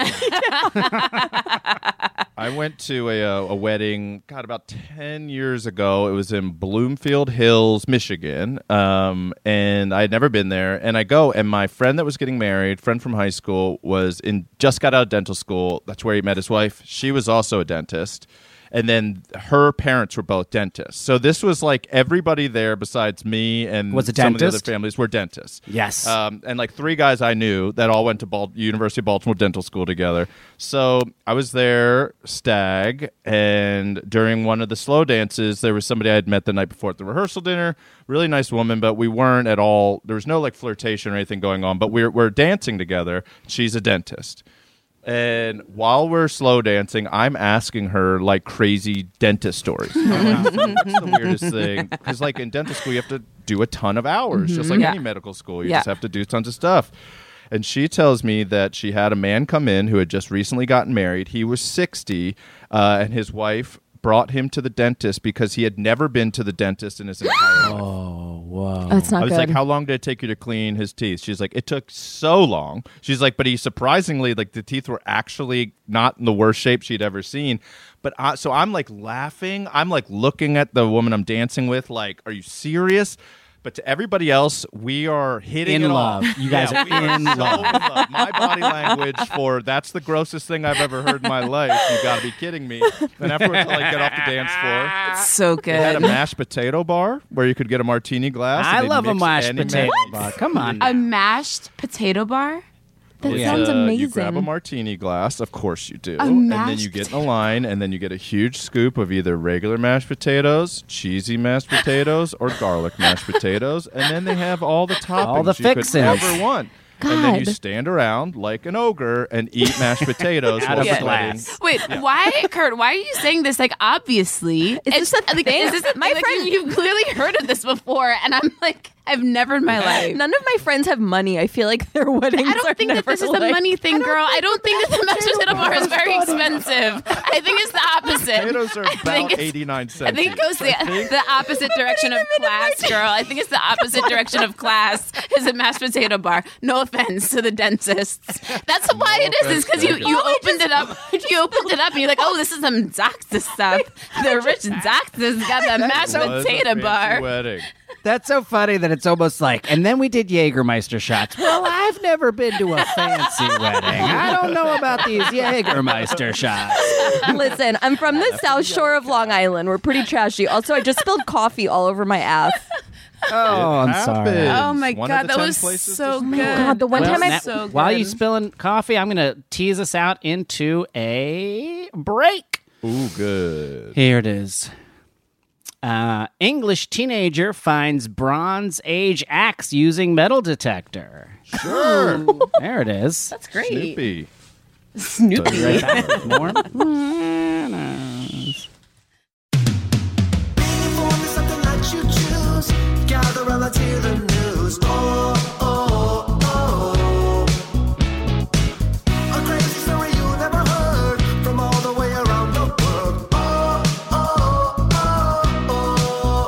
that. I went to a, uh, a wedding, God, about ten years ago. It was in Bloomfield Hills, Michigan, um, and I had never been there. And I go, and my friend that was getting married, friend from high school, was in just got out of dental school. That's where he met his wife. She was also a dentist. And then her parents were both dentists. So this was like everybody there besides me and Was a some of the other dentist? families were dentists. Yes. Um, and like three guys I knew that all went to Bal- University of Baltimore Dental School together. So I was there, stag, and during one of the slow dances, there was somebody I had met the night before at the rehearsal dinner. Really nice woman, but we weren't at all. There was no like flirtation or anything going on. But we're we're dancing together. She's a dentist. And while we're slow dancing, I'm asking her like crazy dentist stories. I'm like, what's the weirdest thing? Because like in dental school, you have to do a ton of hours, just like Yeah. any medical school. You Yeah. just have to do tons of stuff. And she tells me that she had a man come in who had just recently gotten married. He was sixty, uh, and his wife brought him to the dentist because he had never been to the dentist in his entire life. Oh, Whoa. Oh, it's not I was good. like, how long did it take you to clean his teeth? She's like, it took so long. She's like, but he surprisingly, like the teeth were actually not in the worst shape she'd ever seen. But I, so I'm like laughing. I'm like looking at the woman I'm dancing with, like, are you serious? But to everybody else, we are hitting In it love. off. You guys Yeah, are we are in so love. in love. My body language for that's the grossest thing I've ever heard in my life. You got to be kidding me. And afterwards, I like get off the dance floor. It's so They had a good. mashed potato bar where you could get a martini glass. and I they'd love a mix mashed any potato ma- bar. Come on. A mashed potato bar? That It's, sounds uh, amazing. You grab a martini glass, of course you do, A and then mashed you get in a line, and then you get a huge scoop of either regular mashed potatoes, cheesy mashed potatoes, or garlic mashed potatoes, and then they have all the toppings All the you could fixins. ever want. And then you God. stand around like an ogre and eat mashed potatoes Out while of a sweating. glass. Wait, why, Kurt? Why are you saying this? Like, obviously, Is this a like, thing? Is this a, My like, friend- you, you've clearly heard of this before, and I'm like, I've never in my life. None of my friends have money. I feel like their weddings I are don't think that never this is a like- money thing, girl. I don't think that the mashed potato bar is very expensive. I think it's the opposite. Potatoes are I think about it's- eighty-nine cents. I think it goes the, I think. the opposite direction of class, girl. I think it's the opposite direction of class is a mashed potato bar. No offense to the dentists. That's why it is. Is because you, you opened it up. You opened it up and you're like, oh, this is some Zaxxas stuff. The rich Zaxxas got the mashed Was a potato fancy bar. wedding. That's so funny that it's almost like, and then we did Jägermeister shots. Well, I've never been to a fancy wedding. I don't know about these Jägermeister shots. Listen, I'm from the South Shore of Long Island. We're pretty trashy. Also, I just spilled coffee all over my ass. Oh, I'm Happens. sorry. Oh my One of god, the that ten was places so to good. smoke. God, the one Well, time I now- so while you good. spilling coffee, I'm going to tease us out into a break. Ooh, good. Here it is. Uh, English teenager finds Bronze Age axe using metal detector. Sure. There it is. That's great. Snoopy. Snoopy. Right back with more. Inform is something that you choose. Gather around, let's hear the news. Oh, oh, oh. A crazy story you never heard from all the way around the world. Oh, oh, oh, oh.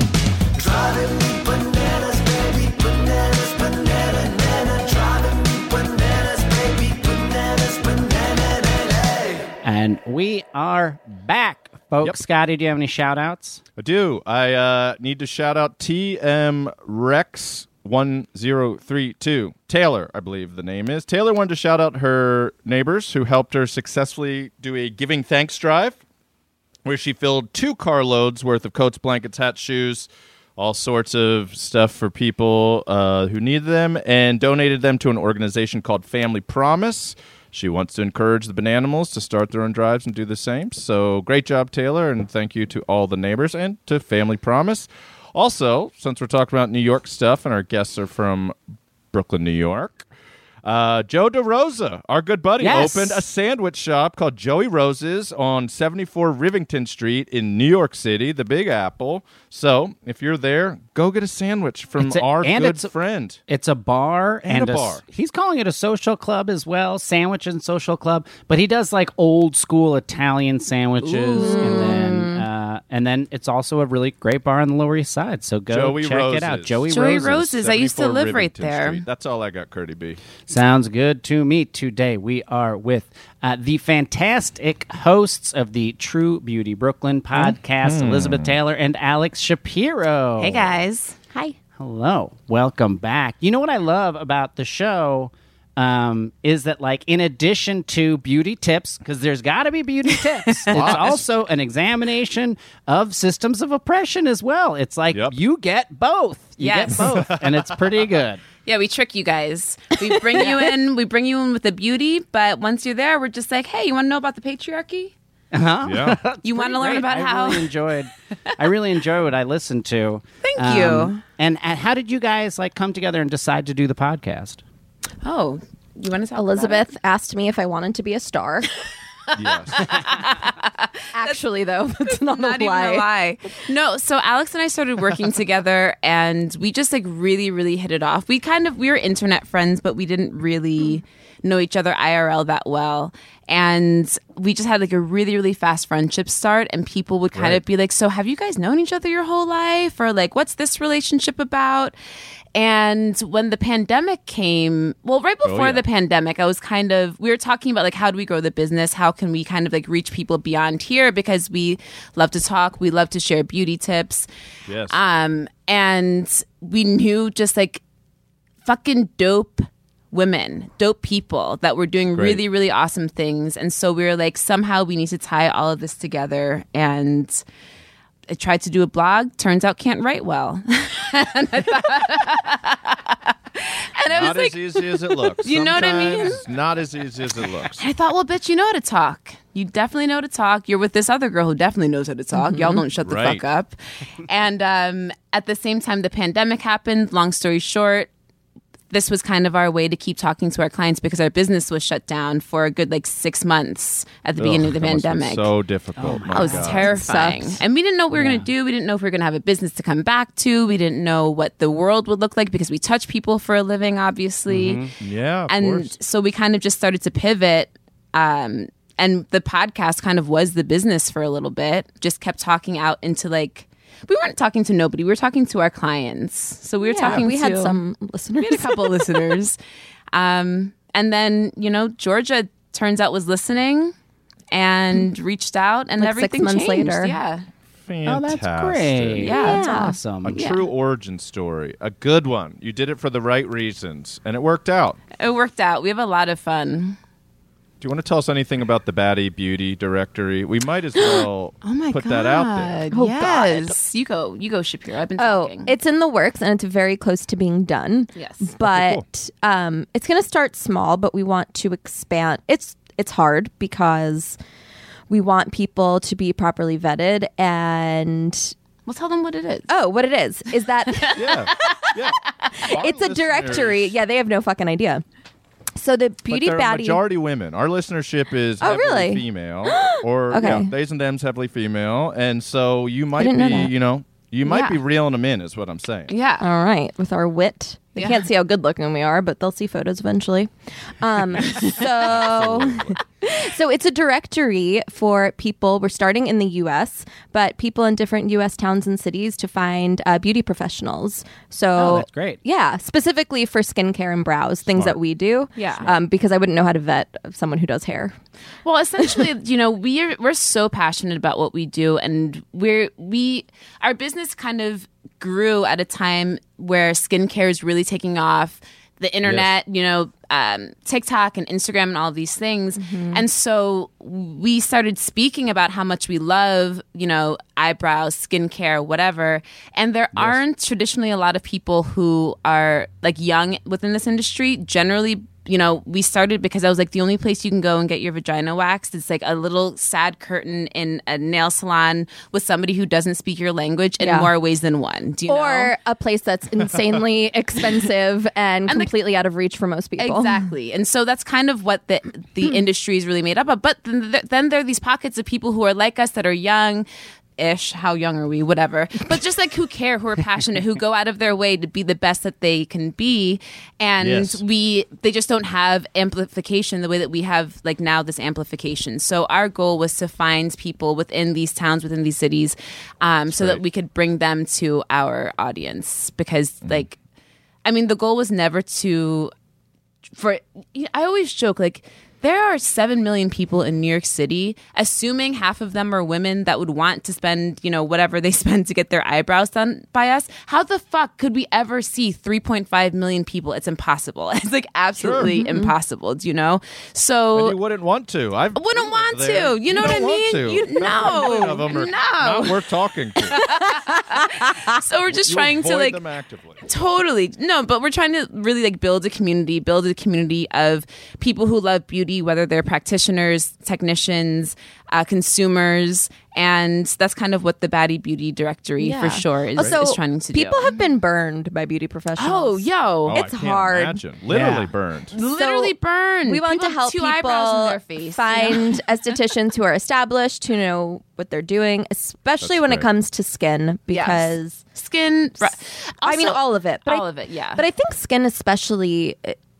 Driving me bananas, baby. Bananas, banana, nana. Driving me bananas, baby. Bananas, banana, nana. And we are back, folks. Yep. Scotty, do you have any shout outs? I do. I uh, need to shout out T M Rex one zero three two. Taylor, I believe the name is. Taylor wanted to shout out her neighbors who helped her successfully do a giving thanks drive where she filled two carloads worth of coats, blankets, hats, shoes, all sorts of stuff for people uh, who needed them, and donated them to an organization called Family Promise. She wants to encourage the Bananimals to start their own drives and do the same. So great job, Taylor, and thank you to all the neighbors and to Family Promise. Also, since we're talking about New York stuff and our guests are from Brooklyn, New York, uh, Joe DeRosa, our good buddy, Yes. opened a sandwich shop called Joey Rose's on seventy-four Rivington Street in New York City, the Big Apple. So if you're there, go get a sandwich from It's a- our and good it's a- friend. It's a bar And and, a s- bar. He's calling it a social club as well, sandwich and social club. But he does like old school Italian sandwiches, and then uh, and then it's also a really great bar on the Lower East Side. So go Joey check Roses. it out. Joey, Joey Roses. Roses. I used to seventy-four live right Rivington there. Street. That's all I got, Curdy B. Sounds good to me. Today we are with uh, the fantastic hosts of the True Beauty Brooklyn podcast, Elizabeth Taylor and Alex Shapiro. Hey guys. Hi. Hello. Welcome back. You know what I love about the show um, is that, like, in addition to beauty tips, because there's got to be beauty tips, it's also an examination of systems of oppression as well. It's like Yep. you get both. You Yes. get both, and it's pretty good. Yeah, we trick you guys. We bring you in. We bring you in with the beauty, but once you're there, we're just like, hey, you want to know about the patriarchy? Huh? Yeah. You want to learn Great. about I how? really enjoyed. I really enjoyed what I listened to. Thank Um, you. And, and how did you guys like come together and decide to do the podcast? Oh, you want to talk Elizabeth asked me if I wanted to be a star. Yes. Actually, though, that's not, Not a even lie. a lie. No, so Alex and I started working together, and we just like really, really hit it off. We kind of we were internet friends, but we didn't really know each other I R L that well. And we just had like a really, really fast friendship start. And people would kind Right. of be like, so have you guys known each other your whole life? Or like, what's this relationship about? And when the pandemic came, well, right before yeah. the pandemic, I was kind of, we were talking about like, how do we grow the business? How can we kind of like reach people beyond here? Because we love to talk. We love to share beauty tips. Yes. Um, and we knew just like fucking dope women, dope people that were doing Great. really, really awesome things. And so we were like, somehow we need to tie all of this together. And I tried to do a blog. Turns out can't write well. and I, thought, and I Not was as like, easy as it looks. You know what I mean? Sometimes it's not as easy as it looks. I thought, well, bitch, you know how to talk. You definitely know how to talk. You're with this other girl who definitely knows how to talk. Y'all don't shut the Right. fuck up. And um, at the same time, the pandemic happened. Long story short, this was kind of our way to keep talking to our clients because our business was shut down for a good like six months at the beginning Ugh, of the that must be pandemic. so difficult. My It was God. terrifying. Sucks. And we didn't know what we were going to do. We didn't know if we were going to have a business to come back to. We didn't know what the world would look like because we touch people for a living, obviously. Yeah, of And course. so we kind of just started to pivot. Um, and the podcast kind of was the business for a little bit. Just kept talking out into like, we weren't talking to nobody. We were talking to our clients. So we were Yeah, talking we to, had some listeners. we had a couple listeners. Um, and then, you know, Georgia turns out was listening and reached out and Like six everything months changed. later. Yeah. Oh, that's Fantastic. great. Yeah. That's Yeah. awesome. A true origin story. A good one. You did it for the right reasons, and it worked out. It worked out. We have a lot of fun. Do you want to tell us anything about the Baddie Beauty Directory? We might as well Oh my put god. that out there. Oh, yes. You go. You go, Shapiro. I've been Oh, talking. it's in the works and it's very close to being done. Yes. But um, it's going to start small, but we want to expand. It's it's hard because we want people to be properly vetted. And Well, tell them what it is. oh, what it is is that Yeah, yeah. Our it's a listeners- directory. Yeah, they have no fucking idea. So the But Beauty they're Baddie. majority women. Our listenership is Oh, heavily really? female, or Okay. yeah, theys and thems heavily female, and so you might didn't be, know that. you know, you might Yeah. be reeling them in, is what I'm saying. Yeah. All right, with our wit. They Yeah. can't see how good looking we are, but they'll see photos eventually. Um, so, so it's a directory for people. We're starting in the U S, but people in different U S towns and cities to find uh, beauty professionals. So, Oh, that's great. Yeah, specifically for skincare and brows, things Smart. that we do. Yeah. um, because I wouldn't know how to vet someone who does hair. Well, essentially, you know, we're we're so passionate about what we do, and we're we our business kind of grew at a time where skincare is really taking off. The internet, you know, um, TikTok and Instagram and all of these things. And so we started speaking about how much we love, you know, eyebrows, skincare, whatever. And there aren't traditionally a lot of people who are like young within this industry. Generally, you know, we started because I was like, the only place you can go and get your vagina waxed is like a little sad curtain in a nail salon with somebody who doesn't speak your language in Yeah. more ways than one. Do you know? Or a place that's insanely expensive and, And the- completely out of reach for most people. Exactly. And so that's kind of what the the industry is really made up of. But then, th- then there are these pockets of people who are like us that are young ish. How young are we? Whatever. But just like who care, who are passionate, who go out of their way to be the best that they can be. And Yes. we they just don't have amplification the way that we have like now this amplification. So our goal was to find people within these towns, within these cities, um, so that right. we could bring them to our audience. Because like I mean the goal was never to for I always joke like there are seven million people in New York City, assuming half of them are women that would want to spend, you know, whatever they spend to get their eyebrows done by us. How the fuck could we ever see three point five million people? It's impossible. It's like absolutely Mm-hmm. impossible, do you know? So And you wouldn't want to. I wouldn't want to. You know what I don't want mean? to. You Seven million of know. them are No. not worth talking to. so we're just You trying to avoid like them actively. Totally. No, but we're trying to really like build a community, build a community of people who love beauty, whether they're practitioners, technicians, uh, consumers. And that's kind of what the Baddie Beauty Directory Yeah. for sure is, Also, is trying to people do. have been burned by beauty professionals. Oh, yo. Oh, I It's can't hard. Imagine. Literally Yeah. burned. Literally burned. We want People to have help two eyebrows in people their face, you know? find estheticians who are established, who know what they're doing, especially That's when it great. comes to skin, because Skin. I mean also- all of it. But all I, of it, yeah. But I think skin especially, uh,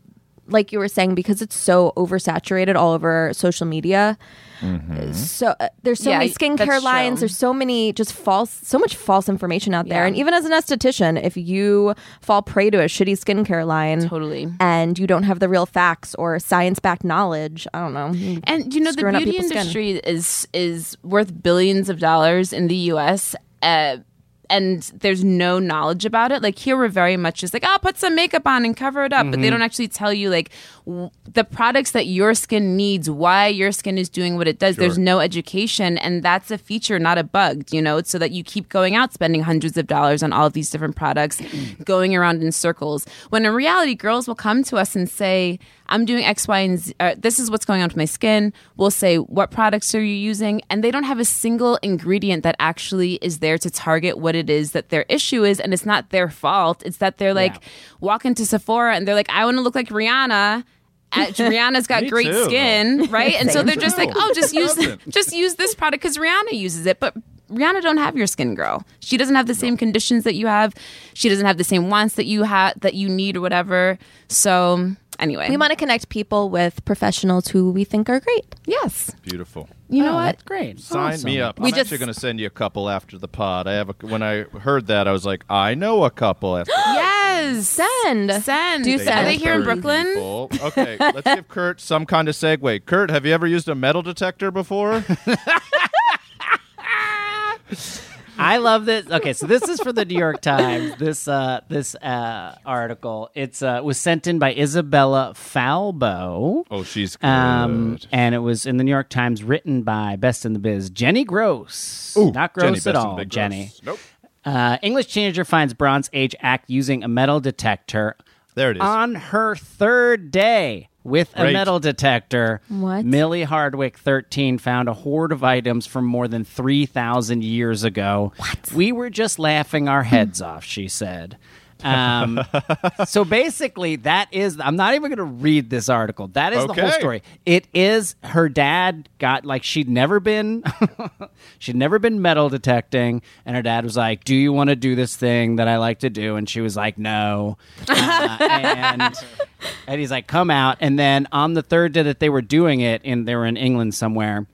like you were saying, because it's so oversaturated all over social media. So uh, there's so Yeah, many skincare that's lines. true. There's so many just false, so much false information out there. Yeah. And even as an esthetician, if you fall prey to a shitty skincare line, Totally. and you don't have the real facts or science-backed knowledge, I don't know. you- And you know, the screwing up beauty people's skin. industry is is worth billions of dollars in the U S. Uh, and there's no knowledge about it. Like here, we're very much just like, oh, put some makeup on and cover it up. But they don't actually tell you like w- the products that your skin needs, why your skin is doing what it does. There's no education, and that's a feature, not a bug. You know, it's so that you keep going out spending hundreds of dollars on all of these different products, going around in circles. When in reality, girls will come to us and say, I'm doing X, Y, and Z. Uh, this is what's going on with my skin. We'll say, what products are you using? And they don't have a single ingredient that actually is there to target what it is that their issue is. And it's not their fault. It's that they're like, walk into Sephora and they're like, I want to look like Rihanna. Uh, Rihanna's got Me great too. skin, right? And so they're just like, True. oh, just use Doesn't. just use this product because Rihanna uses it. But Rihanna don't have your skin, girl. She doesn't have the same conditions that you have. She doesn't have the same wants that you have that you need or whatever. So anyway, We want to connect people with professionals who we think are great. yes. Beautiful. You know Oh, what? That's great. Sign Awesome. me up. We I'm just- actually going to send you a couple after the pod. I have a, when I heard that, I was like, I know a couple. After Yes. Send. Send. Do Are send. they here in thirty Brooklyn? people. Okay, let's give Kurt some kind of segue. Kurt, have you ever used a metal detector before? I love this. Okay, so this is for the New York Times. This uh, this uh, article. It's uh, was sent in by Isabella Falbo. Oh, she's good. Um, and it was in the New York Times, written by Best in the Biz, Jenny Gross. Ooh, Not Jenny, gross best at in the all, big Jenny. gross. Nope. Uh, English teenager finds Bronze Age act using a metal detector There it is. on her third day with a Great. metal detector. What? Millie Hardwick, thirteen, found a hoard of items from more than three thousand years ago. What? We were just laughing our heads off, she said. Um, so basically, that is, I'm not even going to read this article. That is the whole Okay. story. It is her dad got, like, she'd never been, she'd never been metal detecting. And her dad was like, do you want to do this thing that I like to do? And she was like, no. Uh, and, and he's like, come out. And then on the third day that they were doing it, and they were in England somewhere,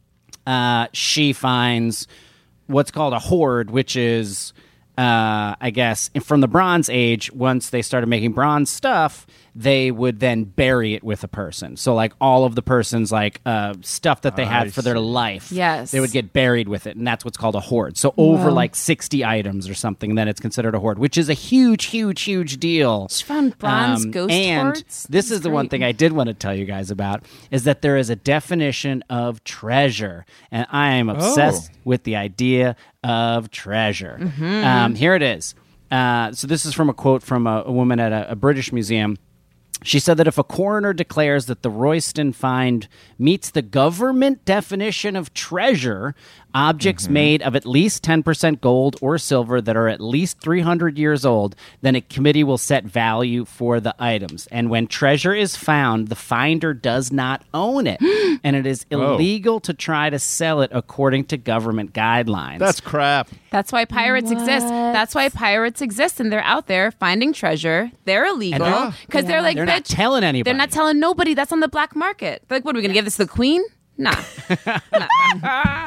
uh, she finds what's called a hoard, which is, uh, I guess, from the Bronze Age. Once they started making bronze stuff, they would then bury it with a person. So, like, all of the person's, like, uh, stuff that they had I for their see. life, Yes. they would get buried with it, and that's what's called a hoard. So, over, like, sixty items or something, then it's considered a hoard, which is a huge, huge, huge deal. She found bronze Um, ghost and hoards. this That's is the one great. thing I did want to tell you guys about, is that there is a definition of treasure, and I am obsessed with the idea of treasure. Mm-hmm. Um, here it is. Uh, so this is from a quote from a, a woman at a, a British museum. She said that if a coroner declares that the Royston find meets the government definition of treasure, objects made of at least ten percent gold or silver that are at least three hundred years old, then a committee will set value for the items. And when treasure is found, the finder does not own it, and it is illegal to try to sell it according to government guidelines. That's crap. That's why pirates exist. That's why pirates exist, and they're out there finding treasure. They're illegal they're- because they're like, They're bitch, not telling anybody. they're not telling nobody. That's on the black market. They're like, what are we gonna give this to the queen? Nah. That's fucked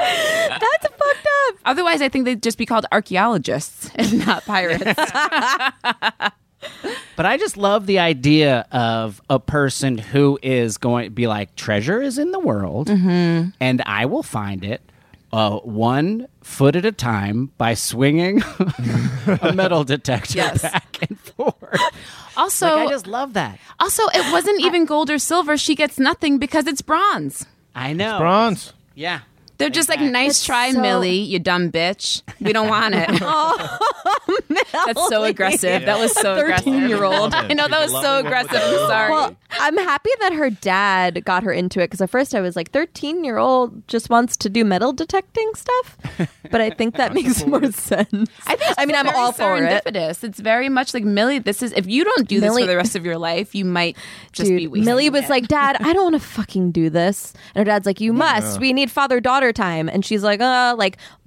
up. Otherwise, I think they'd just be called archaeologists and not pirates. But I just love the idea of a person who is going to be like, treasure is in the world, Mm-hmm. and I will find it uh, one foot at a time by swinging a metal detector Yes. back and forth. Also, Like, I just love that. also, it wasn't even gold or silver. She gets nothing because it's bronze. I know. Bronze. Yeah. They're just like, nice It's try, so- Millie, you dumb bitch. We don't want it. That's so aggressive. That was so aggressive. thirteen-year-old. I know, that was so aggressive. I'm sorry. Well, I'm happy that her dad got her into it because at first I was like, thirteen-year-old just wants to do metal detecting stuff, but I think that makes more sense. I think. I mean, I'm very all for it. serendipitous. It's very much like Millie. This is if you don't do this Millie- for the rest of your life, you might just Dude, be wasting Millie was it. like, Dad, I don't want to fucking do this. And her dad's like, you must. We need father-daughter time. And she's like, uh, like,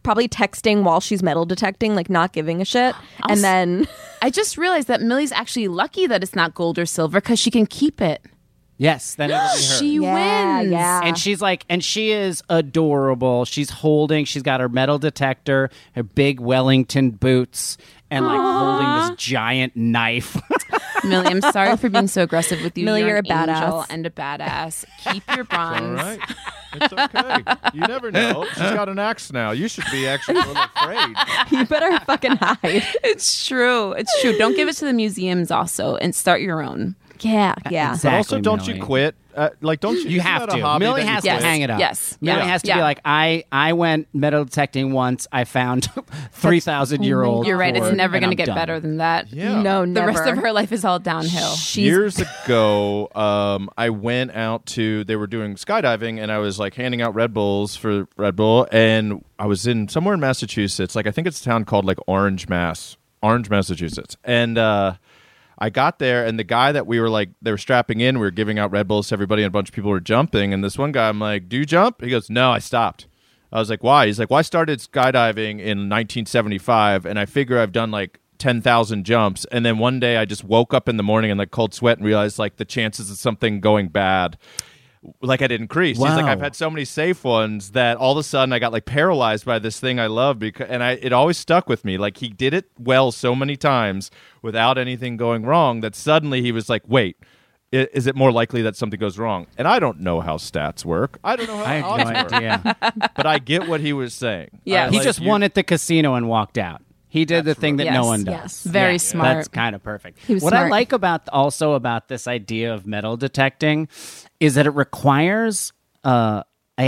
probably texting while she's metal detecting, like not giving a shit. I'll and s- then I just realized that Millie's actually lucky that it's not gold or silver because she can keep it. Yes, then it'll be her. She Yeah, wins. yeah. And she's like, and she is adorable. She's holding, she's got her metal detector, her big Wellington boots, and like holding this giant knife. Millie, I'm sorry for being so aggressive with you. Millie, you're, you're an a angel badass. and a badass. Keep your All bronze. right. It's okay. You never know. She's got an axe now. You should be actually a little afraid. you better fucking hide. It's true. It's true. Don't give it to the museums also and start your own. Yeah, yeah. Exactly. But also, don't Millie. you quit. Uh, like, don't you? You isn't have that a to. hobby Millie that you has Yes. to hang it up. Yes. Millie Yeah. has to Yeah. be like, I I went metal detecting once. I found three thousand year old. You're right. It's cord, never and going to I'm get done. better than that. Yeah. No, The never. rest of her life is all downhill. Years ago, um, I went out to, they were doing skydiving, and I was like handing out Red Bulls for Red Bull, and I was in somewhere in Massachusetts. Like, I think it's a town called like Orange, Mass, Orange, Massachusetts. And uh, I got there, and the guy that we were like, they were strapping in, we were giving out Red Bulls to everybody, and a bunch of people were jumping. And this one guy, I'm like, do you jump? He goes, no, I stopped. I was like, why? He's like, well, I started skydiving in nineteen seventy-five, and I figure I've done like ten thousand jumps. And then one day I just woke up in the morning in like cold sweat and realized like the chances of something going bad like had increased. He's like, Wow. I've had so many safe ones that all of a sudden I got like paralyzed by this thing I love, because and I it always stuck with me. Like, he did it well so many times without anything going wrong that suddenly he was like, wait, i- is it more likely that something goes wrong? And I don't know how stats work. I don't know how I have odds no work. idea. But I get what he was saying. Yeah. I He He like, just you- won at the casino and walked out. He did the thing that right. no Yes, one does. yes. Very Yeah, smart. That's kind of perfect. He was what I smart. like about also about this idea of metal detecting is that it requires uh,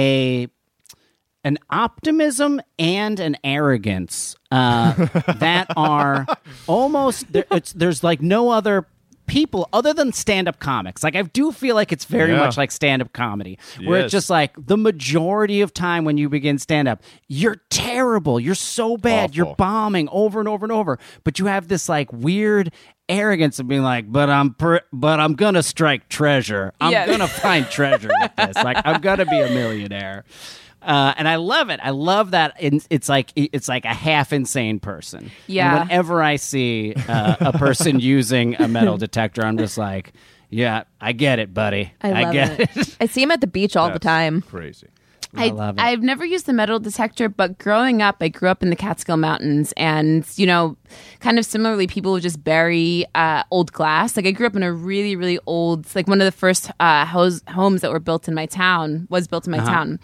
a an optimism and an arrogance uh, that are almost there, it's, there's like no other people other than stand-up comics. Like, I do feel like it's very Yeah. much like stand-up comedy, where Yes. it's just like the majority of time when you begin stand-up, you're terrible, you're so bad, you're Awful. bombing over and over and over, but you have this like weird arrogance of being like, but I'm per- but I'm gonna strike treasure. I'm Yes. gonna find treasure with this. Like, I'm gonna be a millionaire. Uh, and I love it. I love that. In, it's like it's like a half insane person. Yeah. And whenever I see uh, a person using a metal detector, I'm just like, yeah, I get it, buddy. I love get it. it. I see him at the beach all the That's time. Crazy. I love it. I've never used the metal detector, but growing up, I grew up in the Catskill Mountains, and you know, kind of similarly, people would just bury uh, old glass. Like, I grew up in a really, really old, like one of the first uh, hos- homes that were built in my town was built in my town.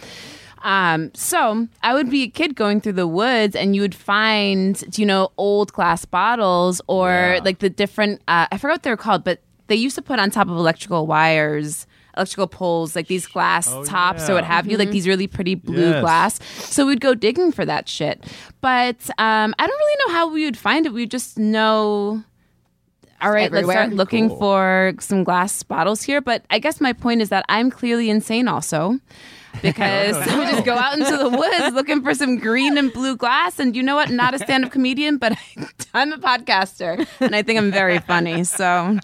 Um, so I would be a kid going through the woods, and you would find, you know, old glass bottles or Yeah. like the different. Uh, I forgot what they're called, but they used to put on top of electrical wires. Electrical poles, like these glass Oh, tops yeah. or what have you, like these really pretty blue Yes. glass. So we'd go digging for that shit. But um, I don't really know how we would find it. We would just know, all right, let's everywhere. start looking Cool. for some glass bottles here. But I guess my point is that I'm clearly insane also. Because I would just go out into the woods looking for some green and blue glass. And you know what? Not a stand up comedian, but I'm a podcaster. And I think I'm very funny. So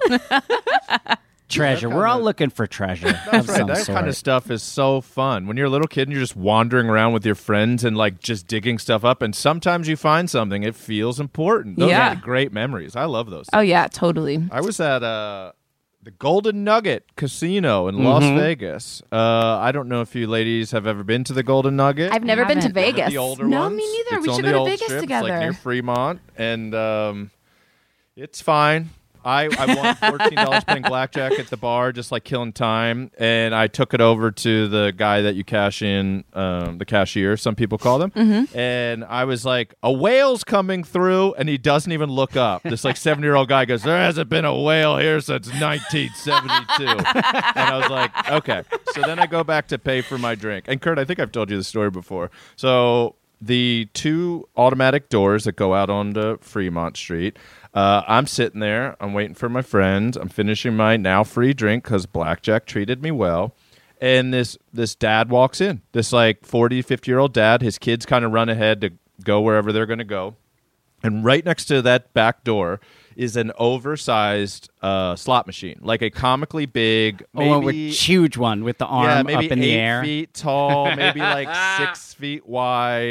treasure. We're all looking for treasure of That's right. some That sort. kind of stuff is so fun. When you're a little kid and you're just wandering around with your friends and like just digging stuff up, and sometimes you find something, it feels important. Those Yeah. are great memories. I love those. oh, yeah, totally. I was at uh, the Golden Nugget Casino in Las Mm-hmm. Vegas. Uh, I don't know if you ladies have ever been to the Golden Nugget. I've never been to haven't. One of Vegas. The older No, ones. me neither. It's We on should the go to old Vegas strip. It's together. like near Fremont, and um, it's fine. I, I won fourteen dollars playing blackjack at the bar, just like killing time, and I took it over to the guy that you cash in, um, the cashier, some people call them, Mm-hmm. and I was like, a whale's coming through, and he doesn't even look up. This like seventy-year-old guy goes, there hasn't been a whale here since nineteen seventy-two. And I was like, okay. So then I go back to pay for my drink. And Kurt, I think I've told you the story before. So the two automatic doors that go out onto Fremont Street, uh, I'm sitting there. I'm waiting for my friends. I'm finishing my now free drink because blackjack treated me well. And this this dad walks in. This like forty, fifty-year-old dad. His kids kind of run ahead to go wherever they're going to go. And right next to that back door is an oversized uh, slot machine, like a comically big, Oh, a maybe huge one with the arm yeah, maybe up in the eight air. feet tall, maybe like six feet wide.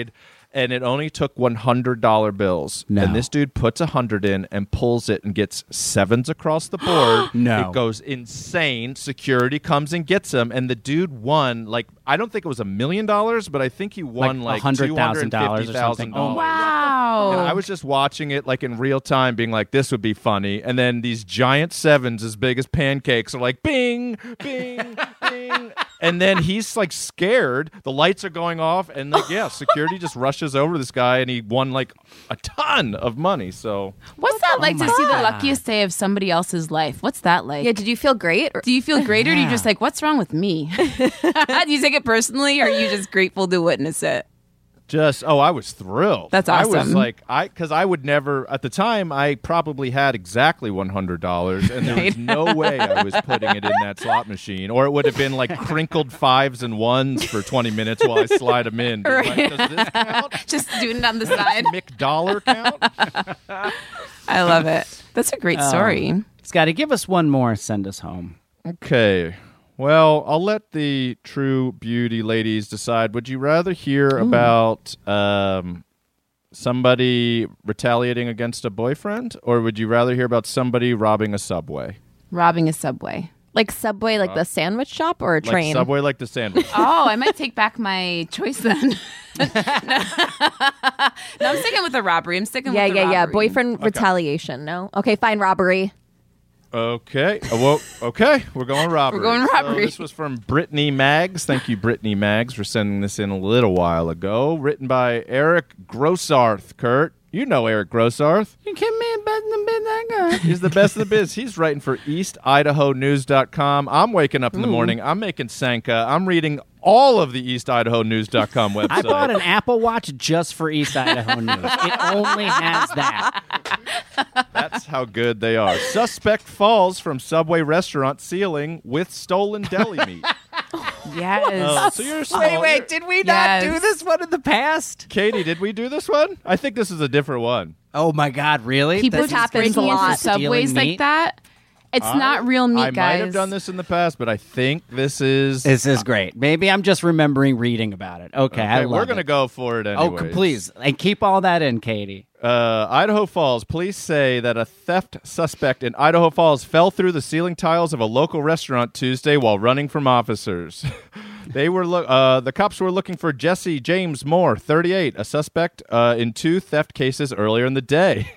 and it only took one hundred dollar bills. No. And this dude puts one hundred in and pulls it and gets sevens across the board. No. It goes insane. Security comes and gets him, and the dude won, like, I don't think it was a million dollars, but I think he won like, Like two $one hundred thousand hundred dollars fifty or thousand something. Oh, dollars. Wow. And I was just watching it like in real time, being like, this would be funny. And then these giant sevens as big as pancakes are like, bing, bing, bing. And then he's like scared. The lights are going off. And like, yeah, security just rushes over this guy, and he won like a ton of money. So What's that like my to see the God. luckiest day of somebody else's life? What's that like? Yeah, did you feel great? Or- Do you feel great, or are you Yeah. just like, what's wrong with me? Do you take it personally, or are you just grateful to witness it? just, oh, I was thrilled. That's I was awesome. like, I, because I would never, at the time, I probably had exactly one hundred dollars, and there was no way I was putting it in that slot machine, or it would have been like crinkled fives and ones for twenty minutes while I slide them in. Being like, does this count? Just doing it on the side. McDollar count? I love it. That's a great story. Scotty, give us one more. Send us home. Okay. Well, I'll let the true beauty ladies decide. Would you rather hear about um, somebody retaliating against a boyfriend, or would you rather hear about somebody robbing a Subway? Robbing a Subway. like Subway, like the sandwich shop, or a Like train? Subway, like the sandwich. Oh, I might take back my choice then. no. no, I'm sticking with the robbery. I'm sticking yeah, with the yeah, yeah. robbery. Boyfriend retaliation. No. Okay, fine. Robbery. Okay. Uh, well, okay. We're going robbery. We're going robbery. So this was from Brittany Maggs. Thank you, Brittany Maggs, for sending this in a little while ago. Written by Eric Grossarth. Kurt, you know Eric Grossarth. You can't be better than that guy. He's the best of the biz. He's writing for East Idaho News dot com. I'm waking up in the morning. I'm making Sanka. I'm reading all of the East Idaho News dot com website. I bought an Apple Watch just for East Idaho News. It only has that. That's how good they are. Suspect falls from Subway restaurant ceiling with stolen deli meat. Yes. Oh, so you're small. Wait, wait, did we not Yes. do this one in the past? Katie, did we do this one? I think this is a different one. Oh my God, really? People This just happens breaking a lot. into subways Stealing like meat? that. It's not real meat, I guys. might have done this in the past, but I think this is. This is great. Maybe I'm just remembering reading about it. Okay, I Okay, love we're it. going to go for it Oh, anyways. please. And keep all that in, Katie. Uh, Idaho Falls. Police say that a theft suspect in Idaho Falls fell through the ceiling tiles of a local restaurant Tuesday while running from officers. They were lo- uh, the cops were looking for Jesse James Moore, thirty-eight, a suspect uh, in two theft cases earlier in the day.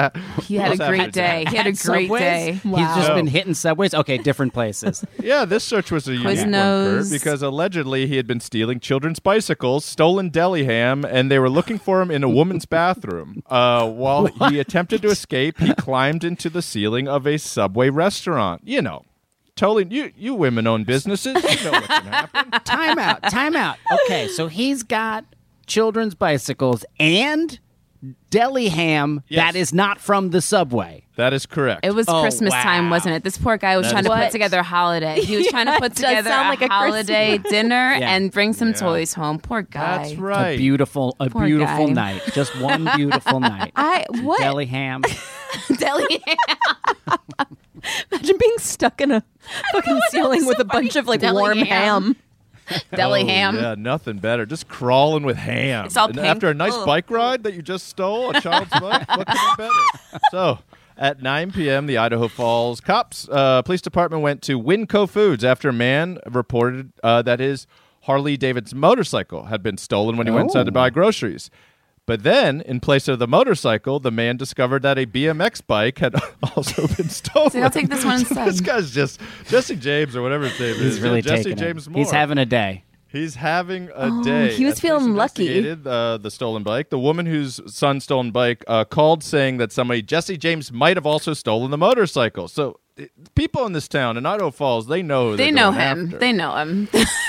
He had a What's great happening? day. He had a great Subways? day. He's just Wow. been hitting subways. Okay, different places. Yeah, this search was a unique one, Quiznos. Kurt, because allegedly he had been stealing children's bicycles, stolen deli ham, and they were looking for him in a woman's bathroom. Uh, while he attempted to escape, he climbed into the ceiling of a Subway restaurant. You know, totally. You you women own businesses. You know what can happen. Time out. Time out. Okay, so he's got children's bicycles and deli ham Yes. that is not from the Subway. That is correct. It was Oh, Christmas time, wow. wasn't it? This poor guy was That trying is to put correct. together a holiday. He was trying to Yeah, put it does together sound a like a holiday dinner Yeah. and bring some Yeah. toys home. Poor guy. That's A right. beautiful, a Poor beautiful guy. night. Just one beautiful night. I what? Deli ham. Deli ham. Imagine being stuck in a fucking ceiling with a bunch of like Deli warm ham. ham. Deli Oh, ham. Yeah, nothing better. Just crawling with ham. It's all And pink. after a nice Ugh. bike ride that you just stole, a child's bike, what could be better? So, at nine p.m., the Idaho Falls cops, uh, police department went to Winco Foods after a man reported uh, that his Harley Davidson motorcycle had been stolen when he went inside to Oh. buy groceries. But then, in place of the motorcycle, the man discovered that a B M X bike had also been stolen. So I'll take this one instead. This guy's just Jesse James or whatever his name is. He's really Jesse taking James it. Moore. He's having a day. He's having a Oh, day. he was As feeling police lucky. investigated, Uh, the stolen bike. The woman whose son's stolen bike uh, called saying that somebody, Jesse James, might have also stolen the motorcycle. So it, people in this town, in Idaho Falls, they know. Who They they're know going him. after. They know him.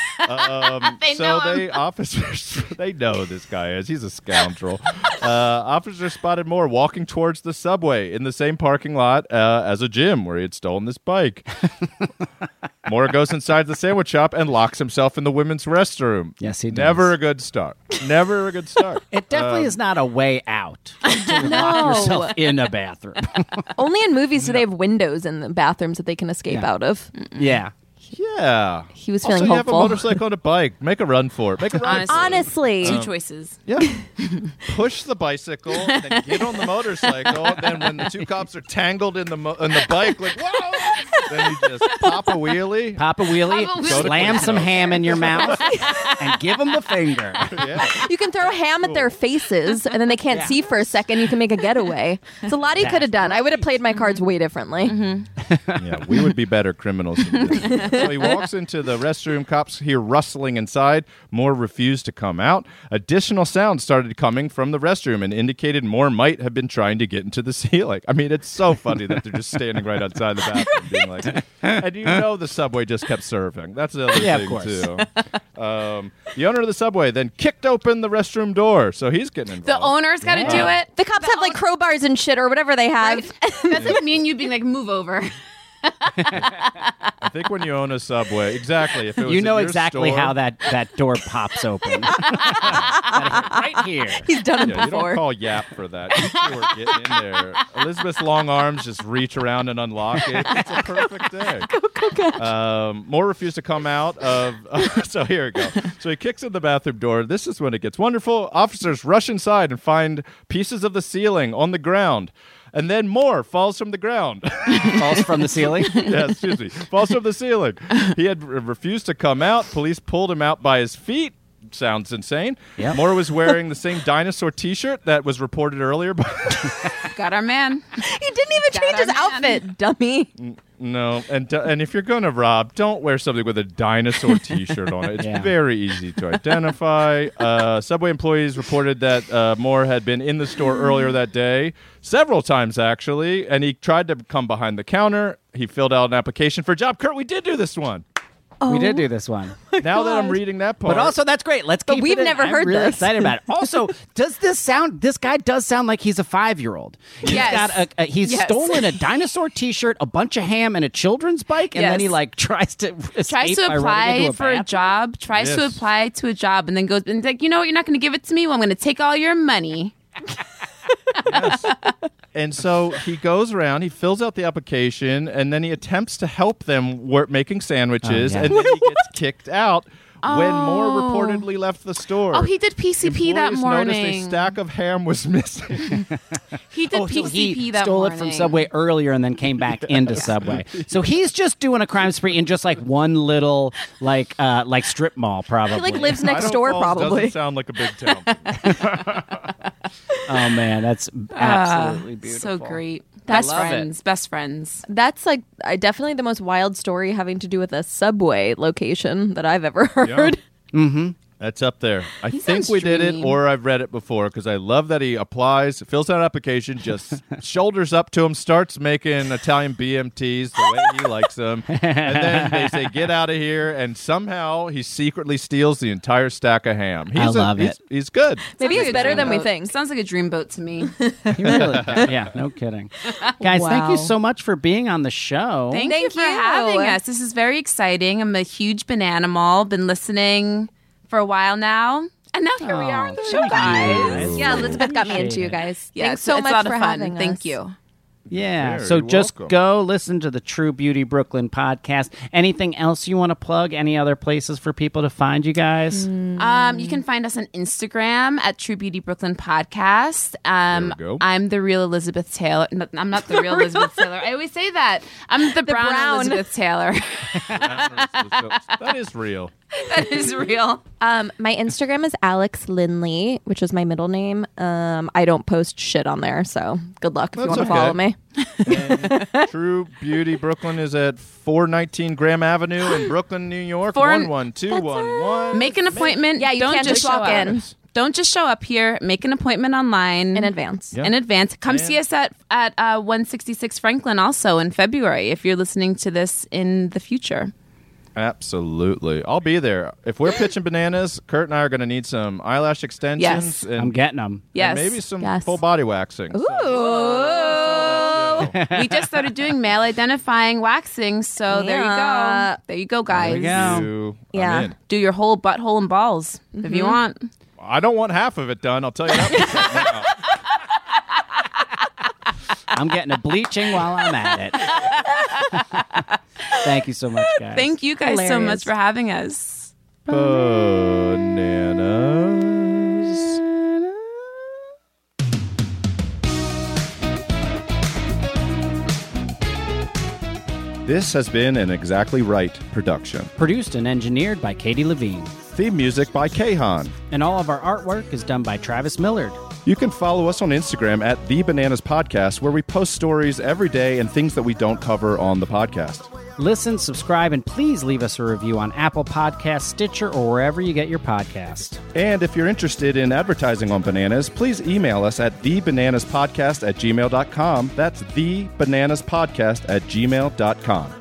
Um, They so know him. they officers they know who this guy is. He's a scoundrel. uh, officers spotted Moore walking towards the Subway in the same parking lot uh, as a gym where he had stolen this bike. Moore goes inside the sandwich shop and locks himself in the women's restroom. Yes, he does. Never a good start. Never a good start. It definitely Um, is not a way out to lock yourself in a bathroom. Only in movies do they have windows in the bathrooms that they can escape Yeah. out of. yeah. Yeah. He was also, feeling you hopeful. have a motorcycle and a bike. Make a run for it. Make a run Honestly. for it. Honestly. Two choices. Yeah. Push the bicycle, then get on the motorcycle. Then when the two cops are tangled in the mo- in the bike, like, whoa! Then you just pop a wheelie. Pop a wheelie, Pop a wheelie. slam some ham in your mouth, and give them the finger. Yeah. You can throw ham at their faces, and then they can't Yeah. see for a second. You can make a getaway. It's a lot he could have done. I would have played my cards way differently. Yeah, we would be better criminals than this. So he walks into the restroom. Cops hear rustling inside. Moore refused to come out. Additional sounds started coming from the restroom and indicated Moore might have been trying to get into the ceiling. I mean, it's so funny that they're just standing right outside the bathroom being like, and you know the subway just kept serving. That's the other Yeah, of thing, course. too. Um, the owner of the subway then kicked open the restroom door, so he's getting involved. The owner's got to do it. The cops have like crowbars and shit or whatever they have. That's like me and you being like, move over. I think when you own a subway, exactly. If it was You in know your exactly store- how that, that door pops open. Right here. He's done it Yeah, you don't before. call Yap for that. You two are getting in there. Elizabeth's long arms just reach around and unlock it. It's a perfect day. Go, go, go. Um, Moore refused to come out of... so here we go. So he kicks in the bathroom door. This is when it gets wonderful. Officers rush inside and find pieces of the ceiling on the ground. And then Moore falls from the ground. Falls from the ceiling. Yeah, excuse me. Falls from the ceiling. He had re- refused to come out. Police pulled him out by his feet. Sounds insane. Yep. Moore was wearing the same dinosaur T-shirt that was reported earlier. By Got our man. He didn't even Got change his our man. outfit, dummy. no, and d- and if you're going to rob, don't wear something with a dinosaur T-shirt on it. It's Yeah. very easy to identify. Uh, Subway employees reported that uh, Moore had been in the store earlier that day, several times actually, and he tried to come behind the counter. He filled out an application for a job. Kurt, we did do this one. We did do this one. Now that I'm reading that part, But also, that's great. Let's But keep we've it in. never I'm heard really this. excited about it. Also, does this sound? This guy does sound like he's a five-year-old. He's Yes. got a, a he's Yes. stolen a dinosaur T-shirt, a bunch of ham, and a children's bike, and Yes. then he like tries to Tries escape to by running apply into a for a bathroom. job, tries to Yes. apply to a job, and then goes and like, you know what, you're not going to give it to me? Well, I'm going to take all your money. Yes. And so he goes around, he fills out the application, and then he attempts to help them work making sandwiches, Oh, yeah. and then he gets kicked out when Moore Oh. reportedly left the store. Oh, he did P C P that Employees noticed a morning. stack of ham was missing. He did Oh, so P C P he that stole morning. it from Subway earlier and then came back into Subway. So he's just doing a crime spree in just like one little like uh, like strip mall, probably. He like lives next Idaho door, Falls probably. Doesn't sound like a big town. Oh man, that's absolutely Ah, beautiful. So great. That's Best love it. friends. Best friends. That's like I definitely the most wild story having to do with a subway location that I've ever heard. That's up there. I He think sounds we did it, dreamy. or I've read it before, because I love that he applies, fills out an application, just shoulders up to him, starts making Italian B M Ts the way he likes them, and then they say, get out of here, and somehow he secretly steals the entire stack of ham. He's I a- love he's, it. He's good. Maybe Sounds it's like a better than we dreamboat. think. Sounds like a dreamboat to me. He really, yeah, no kidding. Guys, thank you Wow. so much for being on the show. Thank, Thank you for you. having us. This is very exciting. I'm a huge banana mall. Been listening for a while now. And now here we are on the show, guys. Yeah, Elizabeth got me Appreciate into you it. guys. Yeah, Thanks it's, so it's much a lot for of fun. having Thank us. you. Yeah. Very So just welcome. go listen to the True Beauty Brooklyn podcast. Anything else you want to plug? Any other places for people to find you guys? Um, you can find us on Instagram at True Beauty Brooklyn Podcast. Um, There we go. I'm the real Elizabeth Taylor. No, I'm not the real Elizabeth Taylor. I always say that. I'm the, brown, brown. Elizabeth Taylor. That is real. That is real. Um, my Instagram is Alex Lindley, which is my middle name. Um, I don't post shit on there, so good luck if you That's want to okay. follow me. True Beauty Brooklyn is at four nineteen Graham Avenue in Brooklyn, New York. Four- one one two one one. Make an appointment. Yeah, you Don't can't just just walk show up. in. Don't just show up here. Make an appointment online In advance. Yeah. In advance. Come And- see us at at uh, one sixty-six Franklin also in February if you're listening to this in the future. Absolutely. I'll be there. If we're pitching bananas, Kurt and I are going to need some eyelash extensions Yes. and, I'm getting them. Yes. and maybe some Yes. full body waxing. So- Ooh. We just started doing male identifying waxing, so there you Yeah. go. There you go, guys. There you go. You- I'm Yeah. in. Do your whole butthole and balls if you want. I don't want half of it done. I'll tell you that. much right now. I'm getting a bleaching while I'm at it. Thank you so much, guys. Thank you guys so Hilarious. much for having us. Bananas. This has been an Exactly Right production. Produced and engineered by Katie Levine. Theme music by Kahan. And all of our artwork is done by Travis Millard. You can follow us on Instagram at The Bananas Podcast, where we post stories every day and things that we don't cover on the podcast. Listen, subscribe, and please leave us a review on Apple Podcasts, Stitcher, or wherever you get your podcast. And if you're interested in advertising on Bananas, please email us at thebananaspodcast at gmail dot com. That's thebananaspodcast at gmail dot com.